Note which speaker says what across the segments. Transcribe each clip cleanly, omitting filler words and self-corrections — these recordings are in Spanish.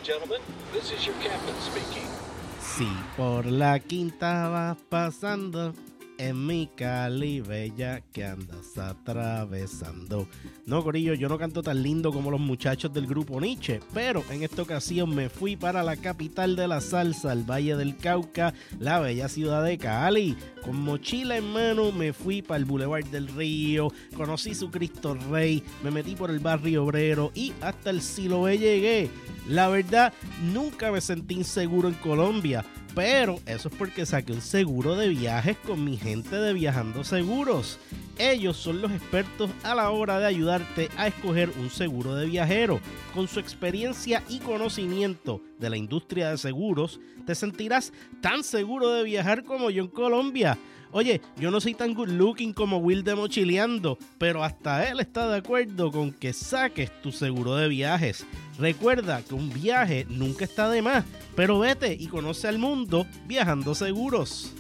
Speaker 1: gentlemen, this is your captain speaking.
Speaker 2: Si por la quinta vas pasando, en mi Cali bella que andas atravesando. No, corillo, yo no canto tan lindo como los muchachos del grupo Nietzsche, pero en esta ocasión me fui para la capital de la salsa, el Valle del Cauca, la bella ciudad de Cali. Con mochila en mano me fui para el Boulevard del Río, conocí su Cristo Rey, me metí por el barrio obrero y hasta el Siloé llegué. La verdad, nunca me sentí inseguro en Colombia, pero eso es porque saqué un seguro de viajes con mi gente de Viajando Seguros. Ellos son los expertos a la hora de ayudarte a escoger un seguro de viajero. Con su experiencia y conocimiento de la industria de seguros, te sentirás tan seguro de viajar como yo en Colombia. Oye, yo no soy tan good looking como Will de Mochileando, pero hasta él está de acuerdo con que saques tu seguro de viajes. Recuerda que un viaje nunca está de más, pero vete y conoce al mundo Viajando Seguros.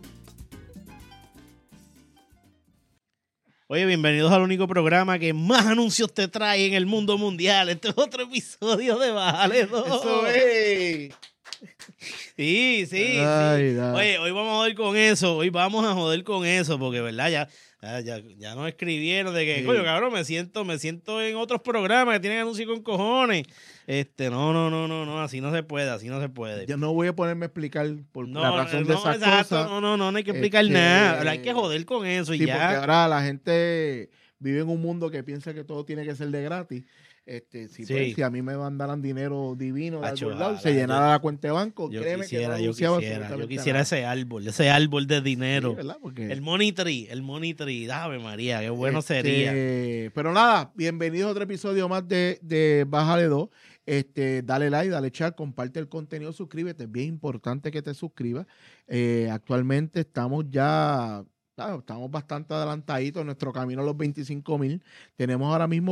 Speaker 2: Oye, bienvenidos al único programa que más anuncios te trae en el mundo mundial. Este es otro episodio de Bájale 2.
Speaker 3: Eso es.
Speaker 2: Sí.
Speaker 3: Ay, no.
Speaker 2: Oye, hoy vamos a joder con eso. Hoy vamos a joder con eso porque, ¿verdad? Ya nos escribieron de que,
Speaker 3: Sí.
Speaker 2: coño, cabrón, me siento en otros programas que tienen anuncios con cojones. No, así no se puede.
Speaker 3: Yo no voy a ponerme a explicar por
Speaker 2: No,
Speaker 3: la razón de esas
Speaker 2: exacto,
Speaker 3: cosas.
Speaker 2: no hay que explicar nada. Hay que joder con eso y
Speaker 3: Sí, porque
Speaker 2: ya.
Speaker 3: ahora la gente vive en un mundo que piensa que todo tiene que ser de gratis.
Speaker 2: Sí.
Speaker 3: Pues, si a mí me mandaran dinero divino de
Speaker 2: Acho,
Speaker 3: algún lado,
Speaker 2: ojalá,
Speaker 3: se llenara la cuenta de banco,
Speaker 2: Yo
Speaker 3: créeme que no
Speaker 2: quisiera
Speaker 3: anunciaba
Speaker 2: ese árbol de dinero.
Speaker 3: Sí, ¿verdad? Porque,
Speaker 2: El money tree, Ave María, qué bueno sería.
Speaker 3: Pero nada, bienvenidos a otro episodio más de Bájale 2. Dale like, dale chat, comparte el contenido, suscríbete. Es bien importante que te suscribas. Actualmente estamos bastante adelantaditos en nuestro camino a los 25,000. Tenemos ahora mismo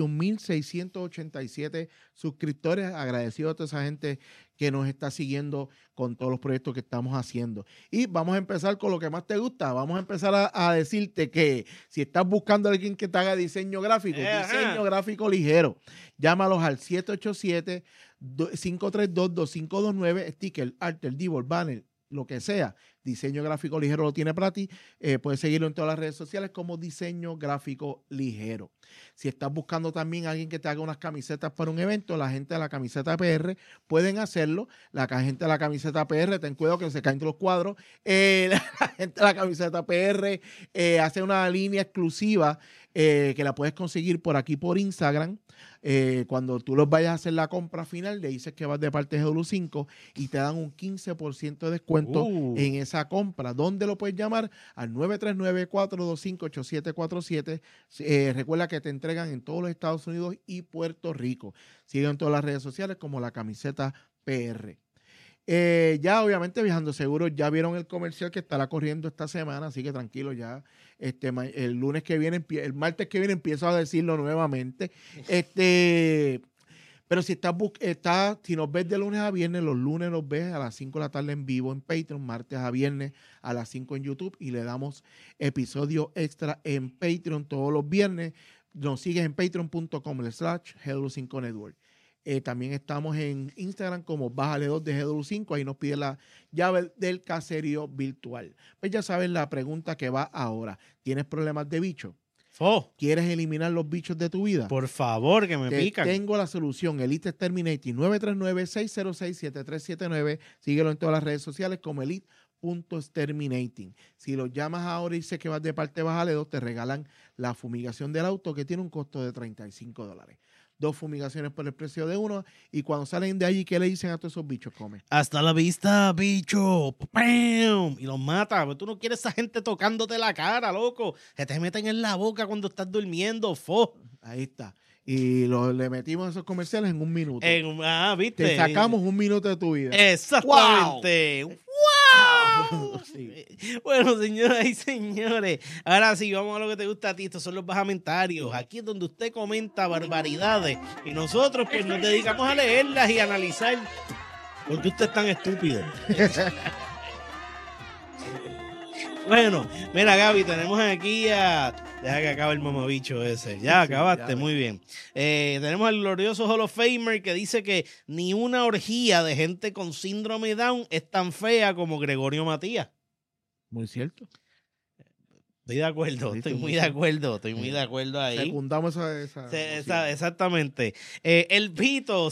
Speaker 3: 21,687 suscriptores. Agradecido a toda esa gente que nos está siguiendo con todos los proyectos que estamos haciendo. Y vamos a empezar con lo que más te gusta. Vamos a empezar a decirte que si estás buscando a alguien que te haga diseño gráfico ligero, llámalos al 787-532-2529, sticker, arte, divo, banner, lo que sea. Diseño gráfico ligero lo tiene para ti. Puedes seguirlo en todas las redes sociales como Diseño Gráfico Ligero. Si estás buscando también a alguien que te haga unas camisetas para un evento, la gente de la camiseta PR pueden hacerlo. La gente de la camiseta PR, ten cuidado que se caen los cuadros. La gente de la camiseta PR hace una línea exclusiva que la puedes conseguir por aquí por Instagram. Cuando tú los vayas a hacer la compra final, le dices que vas de parte de GW5 y te dan un 15% de descuento en esa compra. ¿Dónde lo puedes llamar? Al 939-425-8747. Recuerda que te entregan en todos los Estados Unidos y Puerto Rico. Sigue en todas las redes sociales como la camiseta PR. Ya obviamente Viajando Seguros ya vieron el comercial que estará corriendo esta semana, así que tranquilo ya. El lunes que viene, el martes que viene empiezo a decirlo nuevamente. Pero si si nos ves de lunes a viernes, los lunes nos ves a las 5 de la tarde en vivo en Patreon, martes a viernes a las 5 en YouTube y le damos episodio extra en Patreon todos los viernes. Nos sigues en patreon.com/GW5Network. También estamos en Instagram como Bájale 2 de GW5. Ahí nos pide la llave del caserío virtual. Pues ya saben la pregunta que va ahora. ¿Tienes problemas de bicho? ¿Quieres eliminar los bichos de tu vida?
Speaker 2: Por favor, que me pican.
Speaker 3: Tengo la solución. Elite Exterminating 939-606-7379. Síguelo en todas las redes sociales como Elite.Exterminating. Si los llamas ahora y dices que vas de parte de Bájale 2, te regalan la fumigación del auto que tiene un costo de $35. 2 fumigaciones por el precio de 1. Y cuando salen de allí, ¿qué le dicen a todos esos bichos? Come.
Speaker 2: Hasta la vista, bicho. ¡Pam! Y los mata. Pero tú no quieres a esa gente tocándote la cara, loco. Que te meten en la boca cuando estás durmiendo.
Speaker 3: Ahí está. Y le metimos esos comerciales en 1 minuto.
Speaker 2: ¿Viste?
Speaker 3: Te sacamos 1 minuto de tu vida.
Speaker 2: Exactamente. ¡Wow!
Speaker 3: Sí.
Speaker 2: Bueno, señoras y señores, ahora sí, vamos a lo que te gusta a ti. Estos son los bajamentarios. Aquí es donde usted comenta barbaridades y nosotros pues nos dedicamos a leerlas y analizar por qué usted es tan estúpido. Bueno, mira, Gaby, tenemos aquí a Deja que acabe el mamabicho ese. Ya
Speaker 3: Sí,
Speaker 2: acabaste,
Speaker 3: ya.
Speaker 2: muy bien. Tenemos al glorioso Hall of Famer que dice que ni una orgía de gente con síndrome Down es tan fea como Gregorio Matías.
Speaker 3: Muy cierto.
Speaker 2: Estoy de acuerdo,
Speaker 3: Sí,
Speaker 2: estoy
Speaker 3: sí,
Speaker 2: muy
Speaker 3: sí.
Speaker 2: de acuerdo, estoy muy
Speaker 3: Sí.
Speaker 2: de acuerdo ahí.
Speaker 3: Secundamos esa
Speaker 2: Exactamente. El Pito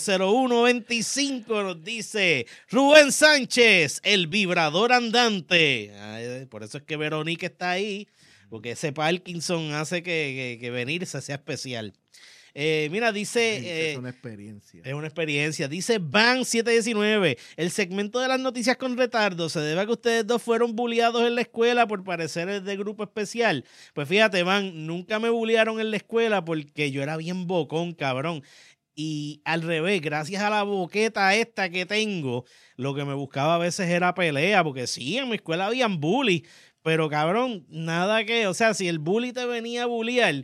Speaker 2: 0125 nos dice Rubén Sánchez, el vibrador andante. Ay, por eso es que Verónica está ahí, porque ese Parkinson hace que venirse sea especial. Mira, dice...
Speaker 3: es una experiencia.
Speaker 2: Es una experiencia. Dice Van 719. El segmento de las noticias con retardo se debe a que ustedes dos fueron bulleados en la escuela por parecer de grupo especial. Pues fíjate, Van, nunca me bullearon en la escuela porque yo era bien bocón, cabrón. Y al revés, gracias a la boqueta esta que tengo, lo que me buscaba a veces era pelea, porque sí, en mi escuela habían bullies, pero cabrón, nada que, o sea, si el bully te venía a bullear,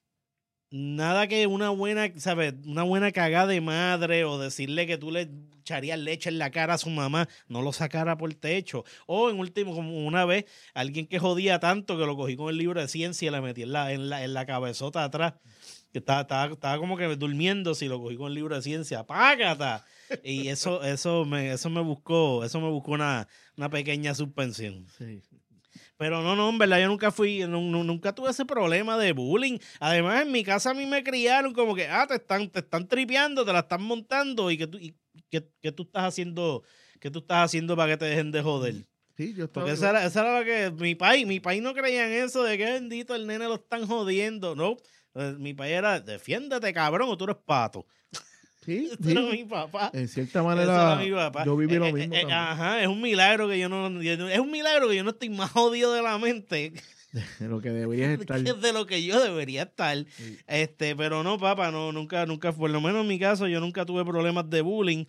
Speaker 2: nada que una buena, ¿sabes? Una buena cagada de madre o decirle que tú le echarías leche en la cara a su mamá, no lo sacara por techo. O en último, como una vez, alguien que jodía tanto que lo cogí con el libro de ciencia y le metí en la cabezota atrás. Que estaba como que durmiendo si lo cogí con el libro de ciencia. ¡Págata! Y eso me buscó una pequeña suspensión.
Speaker 3: Sí.
Speaker 2: Pero no, en verdad yo nunca nunca tuve ese problema de bullying. Además, en mi casa a mí me criaron como que, te están tripeando, te la están montando y que tú estás haciendo para que te dejen de joder.
Speaker 3: Sí, yo estaba
Speaker 2: Porque esa era lo que mi país no creía en eso de que bendito el nene lo están jodiendo. No, mi país era, defiéndete cabrón o tú eres pato.
Speaker 3: Sí,
Speaker 2: Ese era mi papá.
Speaker 3: En cierta
Speaker 2: Ese
Speaker 3: manera,
Speaker 2: era mi papá.
Speaker 3: yo viví lo mismo también.
Speaker 2: Ajá, es un milagro que yo no estoy más jodido de la mente
Speaker 3: De lo que deberías estar.
Speaker 2: de lo que yo debería estar.
Speaker 3: Sí.
Speaker 2: Pero no, papá, nunca, por lo menos en mi caso, yo nunca tuve problemas de bullying.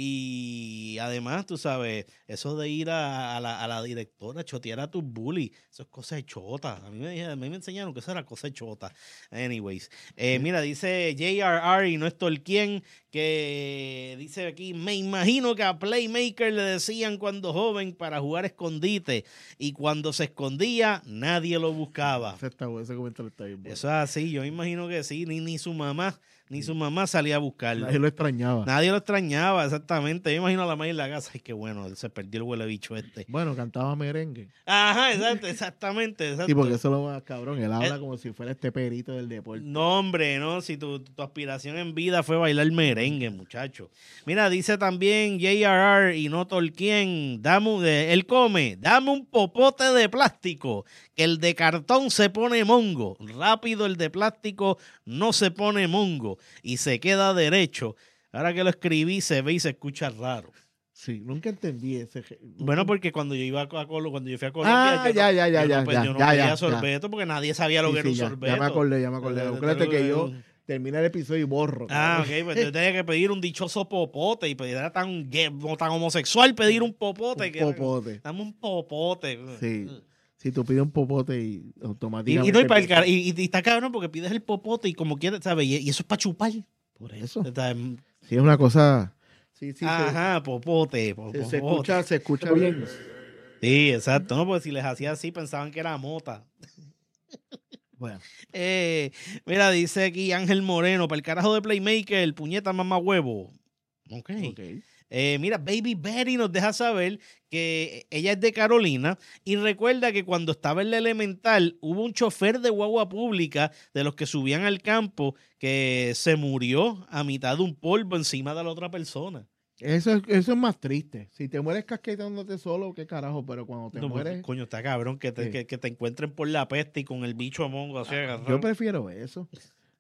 Speaker 2: Y además, tú sabes, eso de ir a la directora, chotear a tus bullies, eso es cosa de chota. A mí me enseñaron que eso era cosa de chota. Anyways, mira, dice JRR y no es Tolkien, que dice aquí, me imagino que a Playmaker le decían cuando joven para jugar escondite y cuando se escondía nadie lo buscaba.
Speaker 3: Ese comentario está bien bueno.
Speaker 2: Eso es así, yo imagino que sí, ni su mamá salía a buscarlo.
Speaker 3: Nadie lo extrañaba.
Speaker 2: Nadie lo extrañaba, exactamente. Yo imagino a la madre en la casa, ay, qué bueno, se perdió el huele bicho este.
Speaker 3: Bueno, cantaba merengue.
Speaker 2: Ajá, exactamente.
Speaker 3: Sí, porque eso es lo más cabrón. Él habla como si fuera este perito del deporte.
Speaker 2: No, hombre, no, si tu aspiración en vida fue bailar merengue, muchacho. Mira, dice también JRR y no Tolkien, él come, dame un popote de plástico, que el de cartón se pone mongo. Rápido el de plástico no se pone mongo y se queda derecho. Ahora que lo escribí se ve y se escucha raro.
Speaker 3: Sí, nunca entendí ese.
Speaker 2: Bueno, porque cuando yo iba cuando yo fui a Colombia, yo no pedía sorbeto porque nadie sabía lo que era un sorbeto.
Speaker 3: Ya me acordé. Acuérdate que yo termina el episodio y borro.
Speaker 2: Ok, pues yo tenía que pedir un dichoso popote y pedir era tan homosexual pedir un popote.
Speaker 3: Popote.
Speaker 2: Dame un popote.
Speaker 3: Sí. Si tú pides un popote y automáticamente...
Speaker 2: Y está cabrón porque pides el popote y como quieres, ¿sabes? Y eso es para chupar.
Speaker 3: Por eso.
Speaker 2: Está,
Speaker 3: Sí, es una cosa... Sí,
Speaker 2: ajá, popote.
Speaker 3: Se escucha bien.
Speaker 2: Sí, exacto. No, porque si les hacía así pensaban que era mota.
Speaker 3: Bueno.
Speaker 2: Mira, dice aquí Ángel Moreno, para el carajo de Playmaker, el puñeta mamá huevo. Ok. Mira, Baby Betty nos deja saber que ella es de Carolina y recuerda que cuando estaba en la elemental hubo un chofer de guagua pública de los que subían al campo que se murió a mitad de un polvo encima de la otra persona.
Speaker 3: Eso es más triste. Si te mueres casqueteándote solo, qué carajo, pero cuando te mueres...
Speaker 2: Coño, está cabrón que te encuentren por la peste y con el bicho amongo así agarrado.
Speaker 3: Yo prefiero eso.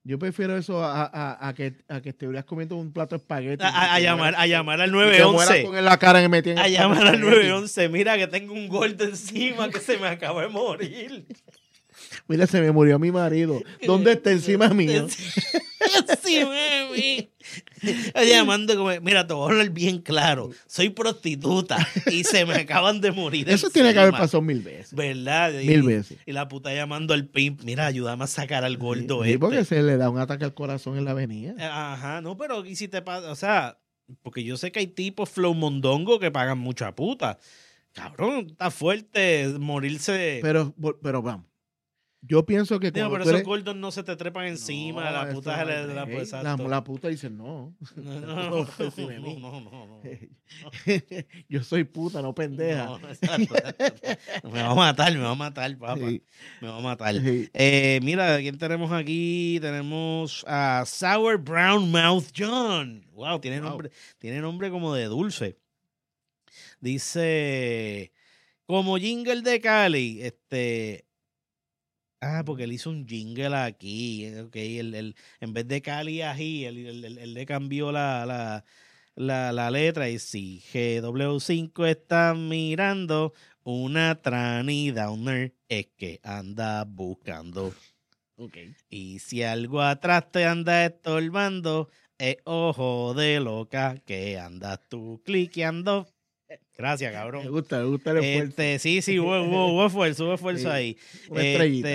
Speaker 3: a que estuvieras comiendo un plato de espagueti.
Speaker 2: A llamar al 911.
Speaker 3: Con la cara que me tiene.
Speaker 2: A llamar al 911. Mira que tengo un gordo encima que se me acaba de morir.
Speaker 3: Mira, se me murió mi marido. ¿Dónde está encima mío?
Speaker 2: Encima de mí. Llamando como, mira, te voy a hablar bien claro. Soy prostituta y se me acaban de morir.
Speaker 3: Eso
Speaker 2: encima.
Speaker 3: tiene que haber pasado 1000 veces.
Speaker 2: ¿Verdad?
Speaker 3: 1000 veces.
Speaker 2: Y la puta llamando al pimp. Mira, ayúdame a sacar al gordo
Speaker 3: Sí, porque se le da un ataque al corazón en la avenida.
Speaker 2: Ajá, no, pero ¿y si te pasa? O sea, porque yo sé que hay tipos flow mondongo que pagan mucha puta. Cabrón, está fuerte morirse.
Speaker 3: Pero vamos. Yo pienso que
Speaker 2: Digo,
Speaker 3: cuando
Speaker 2: pero
Speaker 3: tú
Speaker 2: esos
Speaker 3: eres...
Speaker 2: gordos no se te trepan encima,
Speaker 3: No,
Speaker 2: la
Speaker 3: eso
Speaker 2: puta
Speaker 3: no
Speaker 2: se
Speaker 3: hay
Speaker 2: le da
Speaker 3: break.
Speaker 2: pues exacto.
Speaker 3: La puta dice no.
Speaker 2: No,
Speaker 3: Tú
Speaker 2: no,
Speaker 3: no puedes decir de mí.
Speaker 2: no.
Speaker 3: Yo soy puta, no pendeja.
Speaker 2: No, exacto. Me va a matar, papá.
Speaker 3: Sí,
Speaker 2: Me va a matar.
Speaker 3: sí.
Speaker 2: Mira, ¿quién tenemos aquí? Tenemos a Sour Brown Mouth John. Wow,
Speaker 3: Wow.
Speaker 2: tiene nombre como de dulce. Dice, como jingle de Cali, porque él hizo un jingle aquí. Ok, en vez de Cali ají, él le cambió la letra. Y si GW5 está mirando, una tranny downer es que anda buscando.
Speaker 3: Ok.
Speaker 2: Y si algo atrás te anda estorbando, es ojo de loca que andas tú cliqueando. Gracias,
Speaker 3: Me
Speaker 2: cabrón.
Speaker 3: gusta el esfuerzo.
Speaker 2: Sí, hubo esfuerzo
Speaker 3: Sí,
Speaker 2: ahí.
Speaker 3: una estrellita.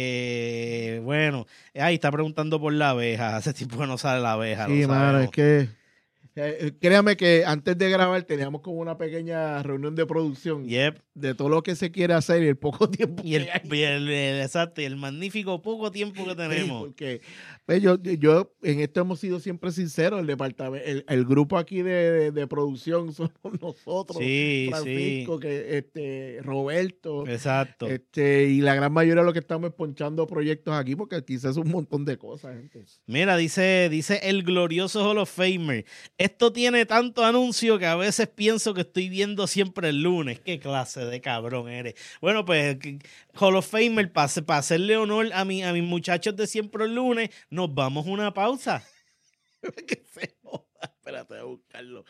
Speaker 2: Bueno, ahí está preguntando por la abeja. Hace tiempo que no sale la abeja,
Speaker 3: Sí,
Speaker 2: lo
Speaker 3: mano, es
Speaker 2: sabemos.
Speaker 3: que créame que antes de grabar teníamos como una pequeña reunión de producción
Speaker 2: Yep.
Speaker 3: de todo lo que se quiere hacer y el poco tiempo
Speaker 2: Y
Speaker 3: que hay.
Speaker 2: exacto, y el magnífico poco tiempo que
Speaker 3: Sí,
Speaker 2: tenemos.
Speaker 3: porque pues, yo en esto hemos sido siempre sinceros, el departamento, el grupo aquí de producción somos nosotros,
Speaker 2: Sí,
Speaker 3: Francisco, que Roberto,
Speaker 2: exacto.
Speaker 3: y la gran mayoría de los que estamos ponchando proyectos aquí, porque aquí se hace un montón de cosas, gente.
Speaker 2: Mira, dice el glorioso Hall of Famer. Esto tiene tanto anuncio que a veces pienso que estoy viendo siempre el lunes. ¿Qué clase de cabrón eres? Bueno, pues Hall of Famer, para hacerle honor a mis muchachos de siempre el lunes, nos vamos a una pausa.
Speaker 3: Que se joda. Espérate, voy a buscarlo.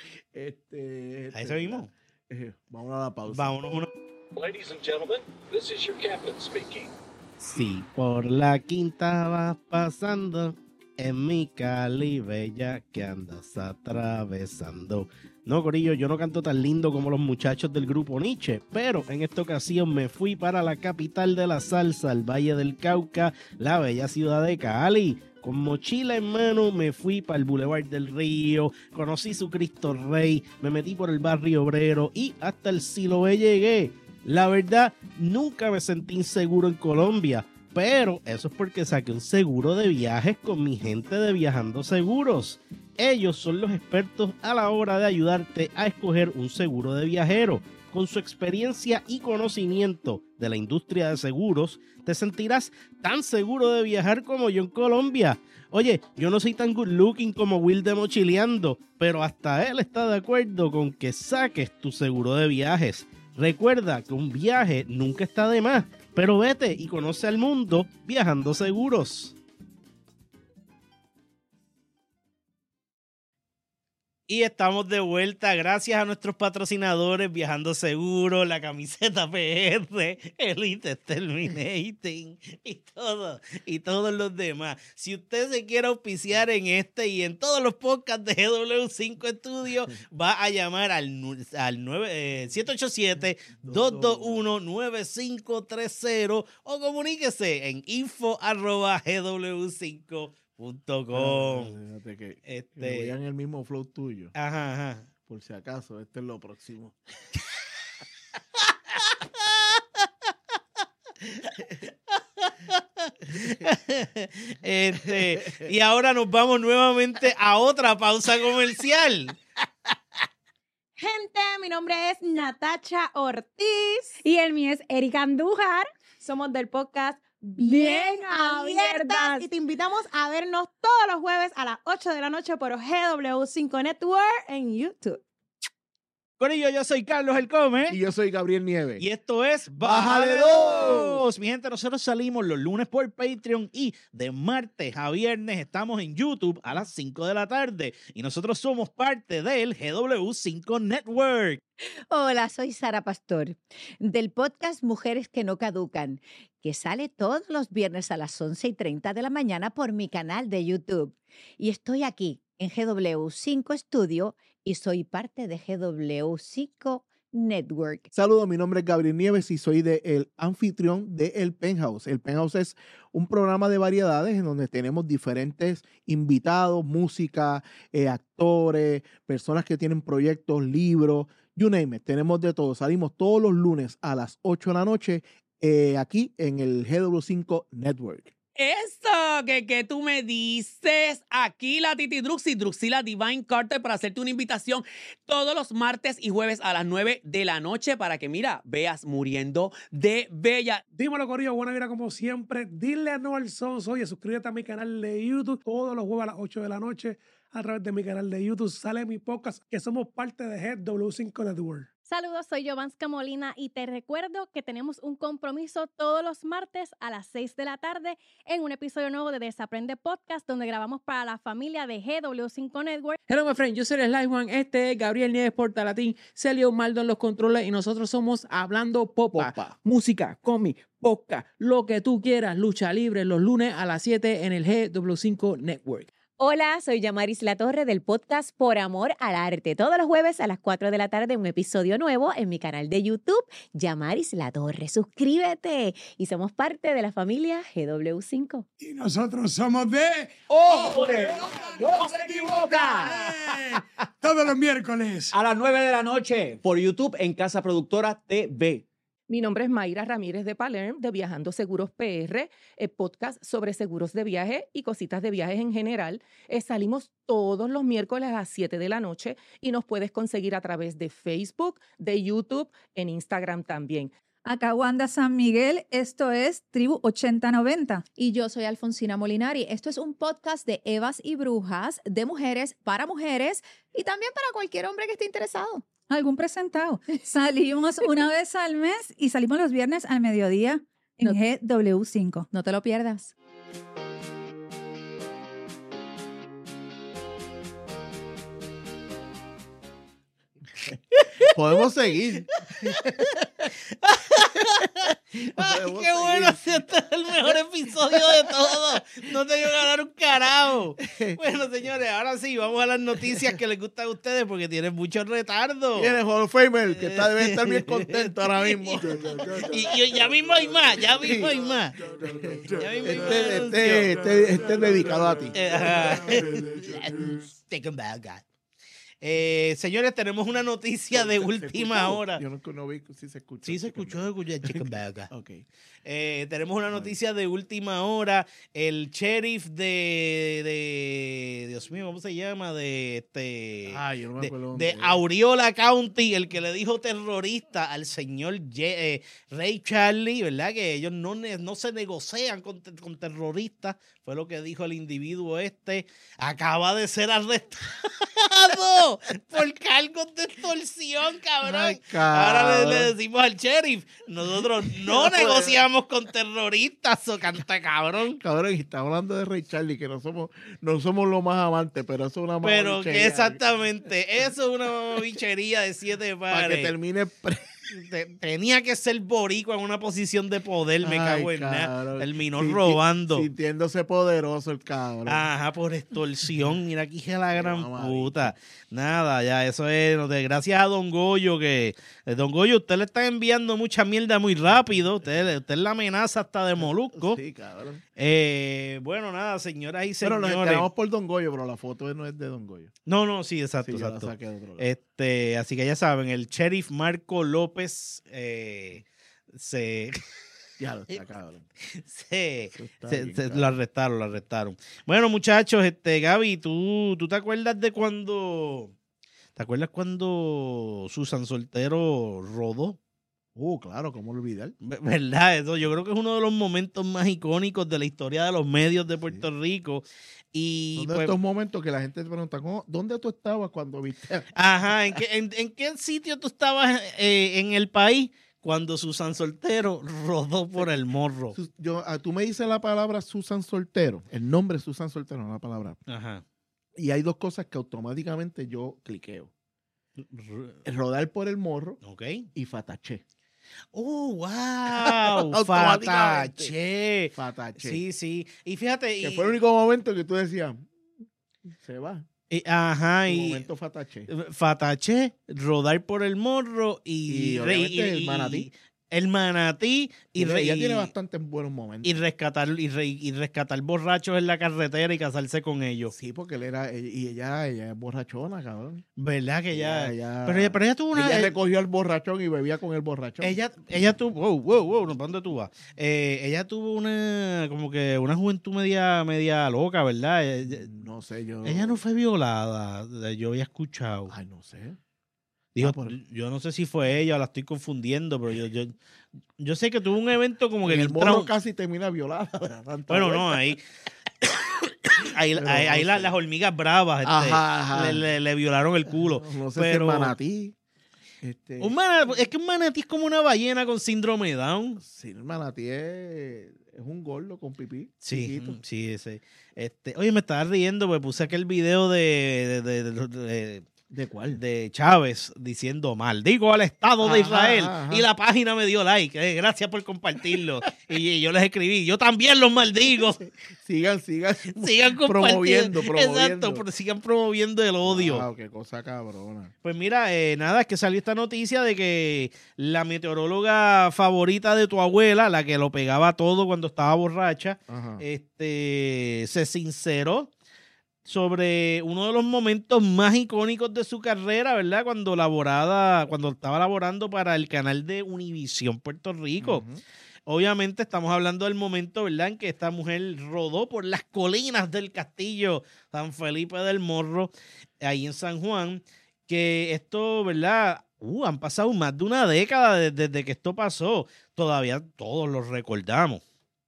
Speaker 2: Ahí seguimos.
Speaker 3: Vamos a la pausa.
Speaker 2: Vámonos una.
Speaker 1: Ladies and gentlemen, this is your captain speaking.
Speaker 2: Si por la quinta vas pasando, en mi Cali bella que andas atravesando. No, corillo, yo no canto tan lindo como los muchachos del grupo Nietzsche, pero en esta ocasión me fui para la capital de la salsa, el Valle del Cauca, la bella ciudad de Cali. Con mochila en mano me fui para el Boulevard del Río, conocí su Cristo Rey, me metí por el barrio obrero y hasta el Siloé llegué. La verdad, nunca me sentí inseguro en Colombia, pero eso es porque saqué un seguro de viajes con mi gente de Viajando Seguros. Ellos son los expertos a la hora de ayudarte a escoger un seguro de viajero. Con su experiencia y conocimiento de la industria de seguros, te sentirás tan seguro de viajar como yo en Colombia. Oye, yo no soy tan good looking como Will de Mochileando, pero hasta él está de acuerdo con que saques tu seguro de viajes. Recuerda que un viaje nunca está de más, pero vete y conoce al mundo viajando seguros. Y estamos de vuelta gracias a nuestros patrocinadores Viajando Seguro, la camiseta PR, Elite Terminating y todos los demás. Si usted se quiere auspiciar en este y en todos los podcasts de GW5 Studio, va a llamar al 787-221-9530 o comuníquese en info@gw5.com.
Speaker 3: Que voy en el mismo flow tuyo.
Speaker 2: Ajá.
Speaker 3: Por si acaso, este es lo próximo.
Speaker 2: Y ahora nos vamos nuevamente a otra pausa comercial.
Speaker 4: Gente, mi nombre es Natacha Ortiz. Y el mío es Erika Andújar. Somos del podcast Bien Abiertas. Y te invitamos a vernos todos los jueves a las 8 de la noche por GW5 Network en YouTube.
Speaker 2: Corillo, yo soy Carlos El Come.
Speaker 3: Y yo soy Gabriel Nieves.
Speaker 2: Y esto es
Speaker 3: Bájale
Speaker 2: dos. Mi gente, nosotros salimos los lunes por Patreon y de martes a viernes estamos en YouTube a las 5 de la tarde. Y nosotros somos parte del GW5 Network.
Speaker 5: Hola, soy Sara Pastor, del podcast Mujeres que no caducan, que sale todos los viernes a las 11:30 de la mañana por mi canal de YouTube. Y estoy aquí en GW5 Studio y soy parte de GW5 Network.
Speaker 3: Saludos, mi nombre es Gabriel Nieves y soy el anfitrión de El Penthouse. El Penthouse es un programa de variedades en donde tenemos diferentes invitados, música, actores, personas que tienen proyectos, libros, you name it. Tenemos de todo. Salimos todos los lunes a las 8 de la noche aquí en el GW5 Network.
Speaker 6: Eso, que tú me dices aquí la Titi Druxy, Druxila Divine Carter, para hacerte una invitación todos los martes y jueves a las 9 de la noche para que, mira, veas Muriendo de Bella.
Speaker 7: Dímelo, Corillo, buena vida como siempre. Dile a Noel Sonso, oye, suscríbete a mi canal de YouTube todos los jueves a las 8 de la noche a través de mi canal de YouTube. Sale mi podcast, que somos parte de GW5 Network.
Speaker 8: Saludos, soy Jovanska Molina y te recuerdo que tenemos un compromiso todos los martes a las 6 de la tarde en un episodio nuevo de Desaprende Podcast, donde grabamos para la familia de GW5 Network.
Speaker 6: Hello, my friend, yo soy el Live One, este es Gabriel Nieves Portalatín, Celio Maldo en los controles y nosotros somos Hablando Popa. Música, cómic, podcast, lo que tú quieras, lucha libre, los lunes a las 7 en el GW5 Network.
Speaker 5: Hola, soy Yamaris Latorre del podcast Por Amor al Arte. Todos los jueves a las 4 de la tarde un episodio nuevo en mi canal de YouTube, Yamaris Latorre. Suscríbete y somos parte de la familia GW5.
Speaker 7: Y nosotros somos de...
Speaker 6: ¡Hombre! ¡No se equivoca!
Speaker 7: Todos los miércoles.
Speaker 6: A las 9 de la noche por YouTube en Casa Productora TV.
Speaker 9: Mi nombre es Mayra Ramírez de Palerm, de Viajando Seguros PR, podcast sobre seguros de viaje y cositas de viajes en general. Salimos todos los miércoles a las 7 de la noche y nos puedes conseguir a través de Facebook, de YouTube, en Instagram también.
Speaker 10: Acá Wanda San Miguel, esto es Tribu 8090.
Speaker 11: Y yo soy Alfonsina Molinari. Esto es un podcast de Evas y Brujas, de mujeres para mujeres y también para cualquier hombre que esté interesado.
Speaker 10: Algún presentado. Salimos una vez al mes y salimos los viernes al mediodía en GW5.
Speaker 11: No te lo pierdas.
Speaker 3: Podemos seguir.
Speaker 2: Ay, qué bueno, si este es el mejor episodio de todo. No tengo que hablar un carajo. Bueno, señores, ahora sí, vamos a las noticias que les gustan a ustedes porque tienen mucho retardo.
Speaker 3: Tiene Hall of Famer, que debe estar bien contento ahora mismo.
Speaker 2: Y ya mismo hay más, ya mismo hay más. Ya mismo hay más
Speaker 3: Este es dedicado a ti.
Speaker 2: Let's take a back, God. Señores, tenemos una noticia de última hora.
Speaker 3: Yo no vi si se escuchó.
Speaker 2: Sí, se escuchó.
Speaker 3: Okay.
Speaker 2: Tenemos una noticia de última hora. El sheriff de Dios mío, ¿cómo se llama?
Speaker 3: Yo no me acuerdo
Speaker 2: de Aureola County, el que le dijo terrorista al señor Ray Charlie, ¿verdad? Que ellos no se negocian con terroristas. Fue lo que dijo el individuo acaba de ser arrestado por cargos de extorsión, cabrón.
Speaker 3: Ay, cabrón.
Speaker 2: Ahora le decimos al sheriff, nosotros no negociamos con terroristas, o canta cabrón.
Speaker 3: Cabrón, y está hablando de Ray Charlie, que no somos los más amantes, pero eso es una
Speaker 2: Pero que exactamente, eso es una bichería de 7 pares.
Speaker 3: Para que termine
Speaker 2: Tenía que ser boricua en una posición de poder, me cago en nada. Terminó robando.
Speaker 3: Sintiéndose poderoso el cabrón.
Speaker 2: Ajá, por extorsión. Mira aquí que la gran puta. Nada, ya, eso es. Gracias a Don Goyo, que Don Goyo, usted le está enviando mucha mierda muy rápido. Usted la amenaza hasta de Molusco.
Speaker 3: Sí, cabrón.
Speaker 2: Bueno, nada, señoras y señores.
Speaker 3: Bueno, nos enteramos por Don Goyo, pero la foto no es de Don Goyo.
Speaker 2: No, sí, exacto.
Speaker 3: Sí, yo
Speaker 2: exacto.
Speaker 3: la saqué de otro lado.
Speaker 2: Así que ya saben, el sheriff Marco López
Speaker 3: Ya lo está, cabrón.
Speaker 2: Lo arrestaron. Bueno, muchachos, Gaby, ¿tú te acuerdas de cuando... ¿Te acuerdas cuando Susan Soltero rodó?
Speaker 3: Claro, ¿cómo olvidar?
Speaker 2: ¿Verdad? Eso yo creo que es uno de los momentos más icónicos de la historia de los medios de Puerto Rico. Y
Speaker 3: son de estos momentos que la gente te pregunta, ¿dónde tú estabas cuando viste?
Speaker 2: Ajá, ¿en qué sitio tú estabas en el país cuando Susan Soltero rodó por el morro?
Speaker 3: Tú me dices la palabra Susan Soltero, el nombre Susan Soltero, no la palabra.
Speaker 2: Ajá.
Speaker 3: Y hay dos cosas que automáticamente yo cliqueo. Rodar por el morro y Fataché.
Speaker 2: ¡Oh, wow! Fataché. Sí. Y fíjate...
Speaker 3: Que fue el único momento que tú decías, se va.
Speaker 2: Ajá.
Speaker 3: Momento Fataché.
Speaker 2: Fataché, rodar por el morro y
Speaker 3: obviamente el manatí.
Speaker 2: el manatí
Speaker 3: Ella tiene bastantes buenos momentos.
Speaker 2: y rescatar borrachos en la carretera y casarse con ellos.
Speaker 3: Sí, porque ella es borrachona, cabrón.
Speaker 2: ¿Verdad que ella?
Speaker 3: Ella-
Speaker 2: Pero ella tuvo una...
Speaker 3: Ella recogió al borrachón y bebía con el borrachón.
Speaker 2: Ella tuvo... Wow, ¿para dónde tú vas? Ella tuvo una juventud media loca, ¿verdad?
Speaker 3: No sé, yo...
Speaker 2: Ella no fue violada, yo había escuchado.
Speaker 3: Ay, no sé.
Speaker 2: Digo,
Speaker 3: por-
Speaker 2: yo no sé si fue ella o la estoy confundiendo, pero yo sé que tuvo un evento como que
Speaker 3: el
Speaker 2: bien
Speaker 3: morro casi termina violada.
Speaker 2: Bueno, no, ahí las hormigas bravas
Speaker 3: Ajá.
Speaker 2: le violaron el culo.
Speaker 3: No sé
Speaker 2: pero
Speaker 3: si el manatí.
Speaker 2: es que un manatí es como una ballena con síndrome de Down.
Speaker 3: Sí, el manatí es un gordo con pipí.
Speaker 2: Sí,
Speaker 3: chiquito.
Speaker 2: sí, ese. Oye, me estaba riendo porque puse aquel video de
Speaker 3: ¿De cuál?
Speaker 2: de Chávez diciendo maldigo al Estado de Israel
Speaker 3: ajá.
Speaker 2: y la página me dio like. Gracias por compartirlo. y yo les escribí, yo también los maldigo.
Speaker 3: Sigan
Speaker 2: promoviendo.
Speaker 3: promoviendo.
Speaker 2: Exacto, pero sigan promoviendo el odio.
Speaker 3: Wow, qué cosa cabrona.
Speaker 2: Pues mira, nada, es que salió esta noticia de que la meteoróloga favorita de tu abuela, la que lo pegaba todo cuando estaba borracha,
Speaker 3: Ajá.
Speaker 2: se sinceró sobre uno de los momentos más icónicos de su carrera, ¿verdad? Cuando estaba laborando para el canal de Univisión Puerto Rico.
Speaker 3: Ujú.
Speaker 2: Obviamente estamos hablando del momento, ¿verdad?, en que esta mujer rodó por las colinas del castillo San Felipe del Morro, ahí en San Juan, que esto, ¿verdad? Han pasado más de una década desde que esto pasó. Todavía todos lo recordamos.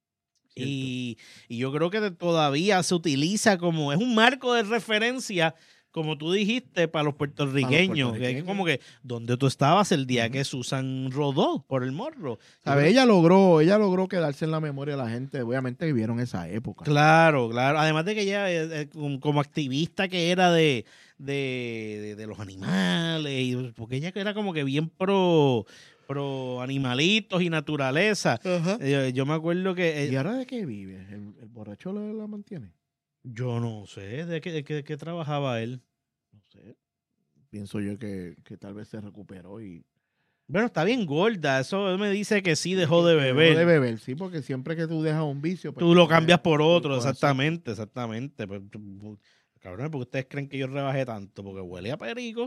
Speaker 2: Y yo creo que todavía se utiliza es un marco de referencia, como tú dijiste, para los puertorriqueños. Que es como que, ¿dónde tú estabas el día que Susan rodó por el Morro?
Speaker 3: ¿Sabe? Ella logró quedarse en la memoria de la gente, obviamente vivieron esa época.
Speaker 2: Claro. Además de que ella, como activista que era de los animales, porque ella era como que bien pro animalitos y naturaleza. Yo me acuerdo que...
Speaker 3: ¿Y ahora de qué vive? ¿El borracho la mantiene?
Speaker 2: Yo no sé, ¿de qué trabajaba él?
Speaker 3: No sé. Pienso yo que tal vez se recuperó y...
Speaker 2: Bueno, está bien gorda, eso me dice que sí dejó de beber.
Speaker 3: Dejó de beber, sí, porque siempre que tú dejas un vicio... Pues,
Speaker 2: tú lo cambias por otro,
Speaker 3: por eso.
Speaker 2: exactamente. Pues, cabrón, ¿por qué ustedes creen que yo rebajé tanto? Porque huele a perico.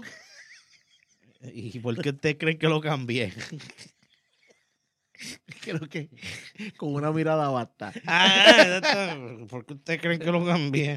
Speaker 2: ¿Y por qué ustedes creen que lo cambié?
Speaker 3: Creo que con una mirada basta.
Speaker 2: ¿Por qué ustedes creen que lo cambié?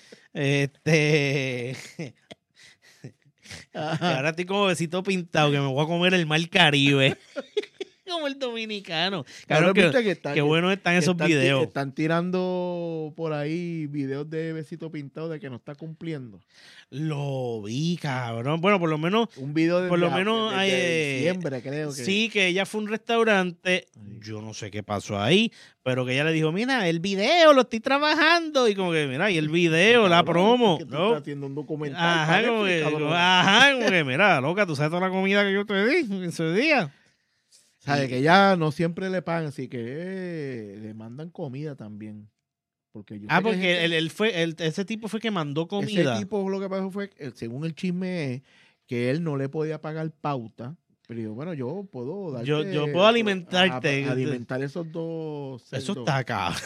Speaker 2: Ahora estoy como besito pintado, que me voy a comer el mar Caribe. Como el dominicano. Cabrón, qué buenos están esos videos.
Speaker 3: Están tirando por ahí videos de besito pintado de que no está cumpliendo.
Speaker 2: Lo vi, cabrón. Bueno, por lo menos...
Speaker 3: Un video de
Speaker 2: diciembre,
Speaker 3: creo que...
Speaker 2: Sí, que ella fue a un restaurante. Yo no sé qué pasó ahí, pero que ella le dijo, mira, el video lo estoy trabajando. Y como que, mira, y el video, la promo.
Speaker 3: Que tú
Speaker 2: ¿no?
Speaker 3: estás haciendo un documental.
Speaker 2: Ajá, como que, mira, loca, tú sabes toda la comida que yo te di ese día.
Speaker 3: Sabe que ya no siempre le pagan, así que le mandan comida también. Porque yo sé que
Speaker 2: porque ese tipo fue que mandó comida.
Speaker 3: Ese tipo lo que pasó fue, según el chisme, que él no le podía pagar pauta. Pero yo, bueno, yo puedo darte...
Speaker 2: Yo puedo alimentarte.
Speaker 3: Alimentar esos dos cerdos.
Speaker 2: Eso está acá.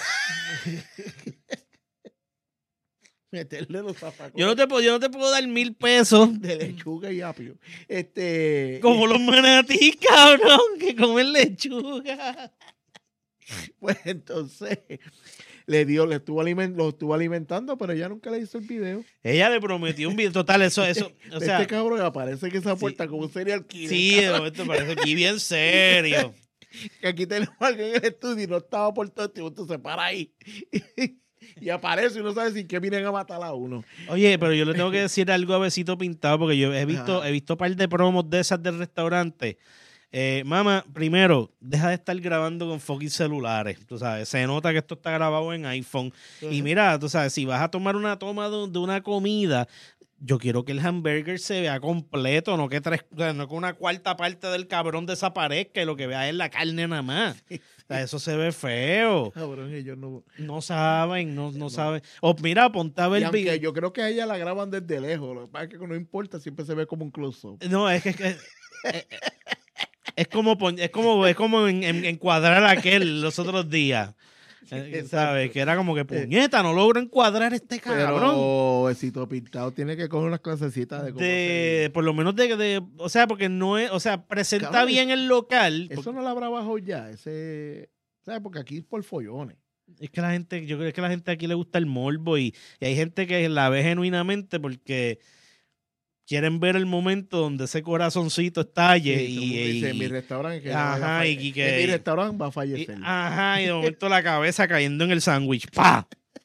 Speaker 3: Meterle los zapatos.
Speaker 2: Yo no te puedo dar 1,000 pesos.
Speaker 3: De lechuga y apio.
Speaker 2: Como los manatí, cabrón, que comen lechuga.
Speaker 3: Pues entonces lo estuvo alimentando, pero ella nunca le hizo el video.
Speaker 2: Ella le prometió un video. Total, eso. O sea,
Speaker 3: este cabrón aparece que esa puerta como un serial killer.
Speaker 2: Sí, de momento parece aquí bien serio.
Speaker 3: Que aquí tenemos a alguien en el estudio y no estaba por todo el tiempo, se para ahí. Y aparece y no sabe si que vienen a matar a uno.
Speaker 2: Oye, pero yo le tengo que decir algo a Besito Pintado porque yo he visto un par de promos de esas del restaurante. Mamá, primero, deja de estar grabando con fucking celulares. Tú sabes, se nota que esto está grabado en iPhone. Y mira, tú sabes, si vas a tomar una toma de una comida, yo quiero que el hamburger se vea completo, no que una cuarta parte del cabrón desaparezca y lo que vea es la carne nada más. O sea, eso se ve feo.
Speaker 3: Cabrón, ellos
Speaker 2: no saben, no saben. O mira, ponte a ver el video.
Speaker 3: Yo creo que a ella la graban desde lejos. Lo que pasa es que no importa, siempre se ve como un close-up.
Speaker 2: No, es que Es como encuadrar a aquel los otros días. ¿Sabes? Que era como que puñeta, no logro encuadrar a este cabrón.
Speaker 3: Pero Besito Pintado tiene que coger unas clasecitas de cómo hacer-
Speaker 2: Por lo menos o sea, porque no es, o sea, presenta
Speaker 3: Cabrón,
Speaker 2: bien el local.
Speaker 3: Eso no lo habrá bajado ya, ¿sabes? Porque aquí es por follones.
Speaker 2: Es que yo creo que a la gente aquí le gusta el morbo y hay gente que la ve genuinamente porque quieren ver el momento donde ese corazoncito estalle
Speaker 3: Dice, mi restaurante
Speaker 2: ajá,
Speaker 3: en mi restaurante va a fallecer.
Speaker 2: Ajá, y de momento la cabeza cayendo en el sándwich. ¡Pah!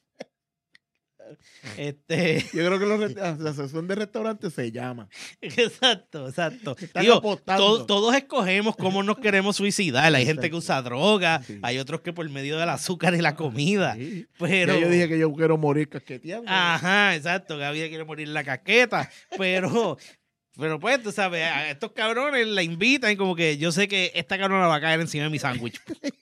Speaker 3: Yo creo que la sesión de restaurante se llama.
Speaker 2: Exacto.
Speaker 3: Están
Speaker 2: Digo,
Speaker 3: apostando.
Speaker 2: todos escogemos cómo nos queremos suicidar. Hay gente que usa droga,
Speaker 3: Sí.
Speaker 2: hay otros que por medio del azúcar y la comida.
Speaker 3: Sí.
Speaker 2: Pero
Speaker 3: Ya yo dije que yo quiero morir casqueteando.
Speaker 2: ajá, exacto. Gaby quiere morir en la casqueta. Pero pues, tú sabes, a estos cabrones la invitan y como que yo sé que esta cabrona va a caer encima de mi sándwich.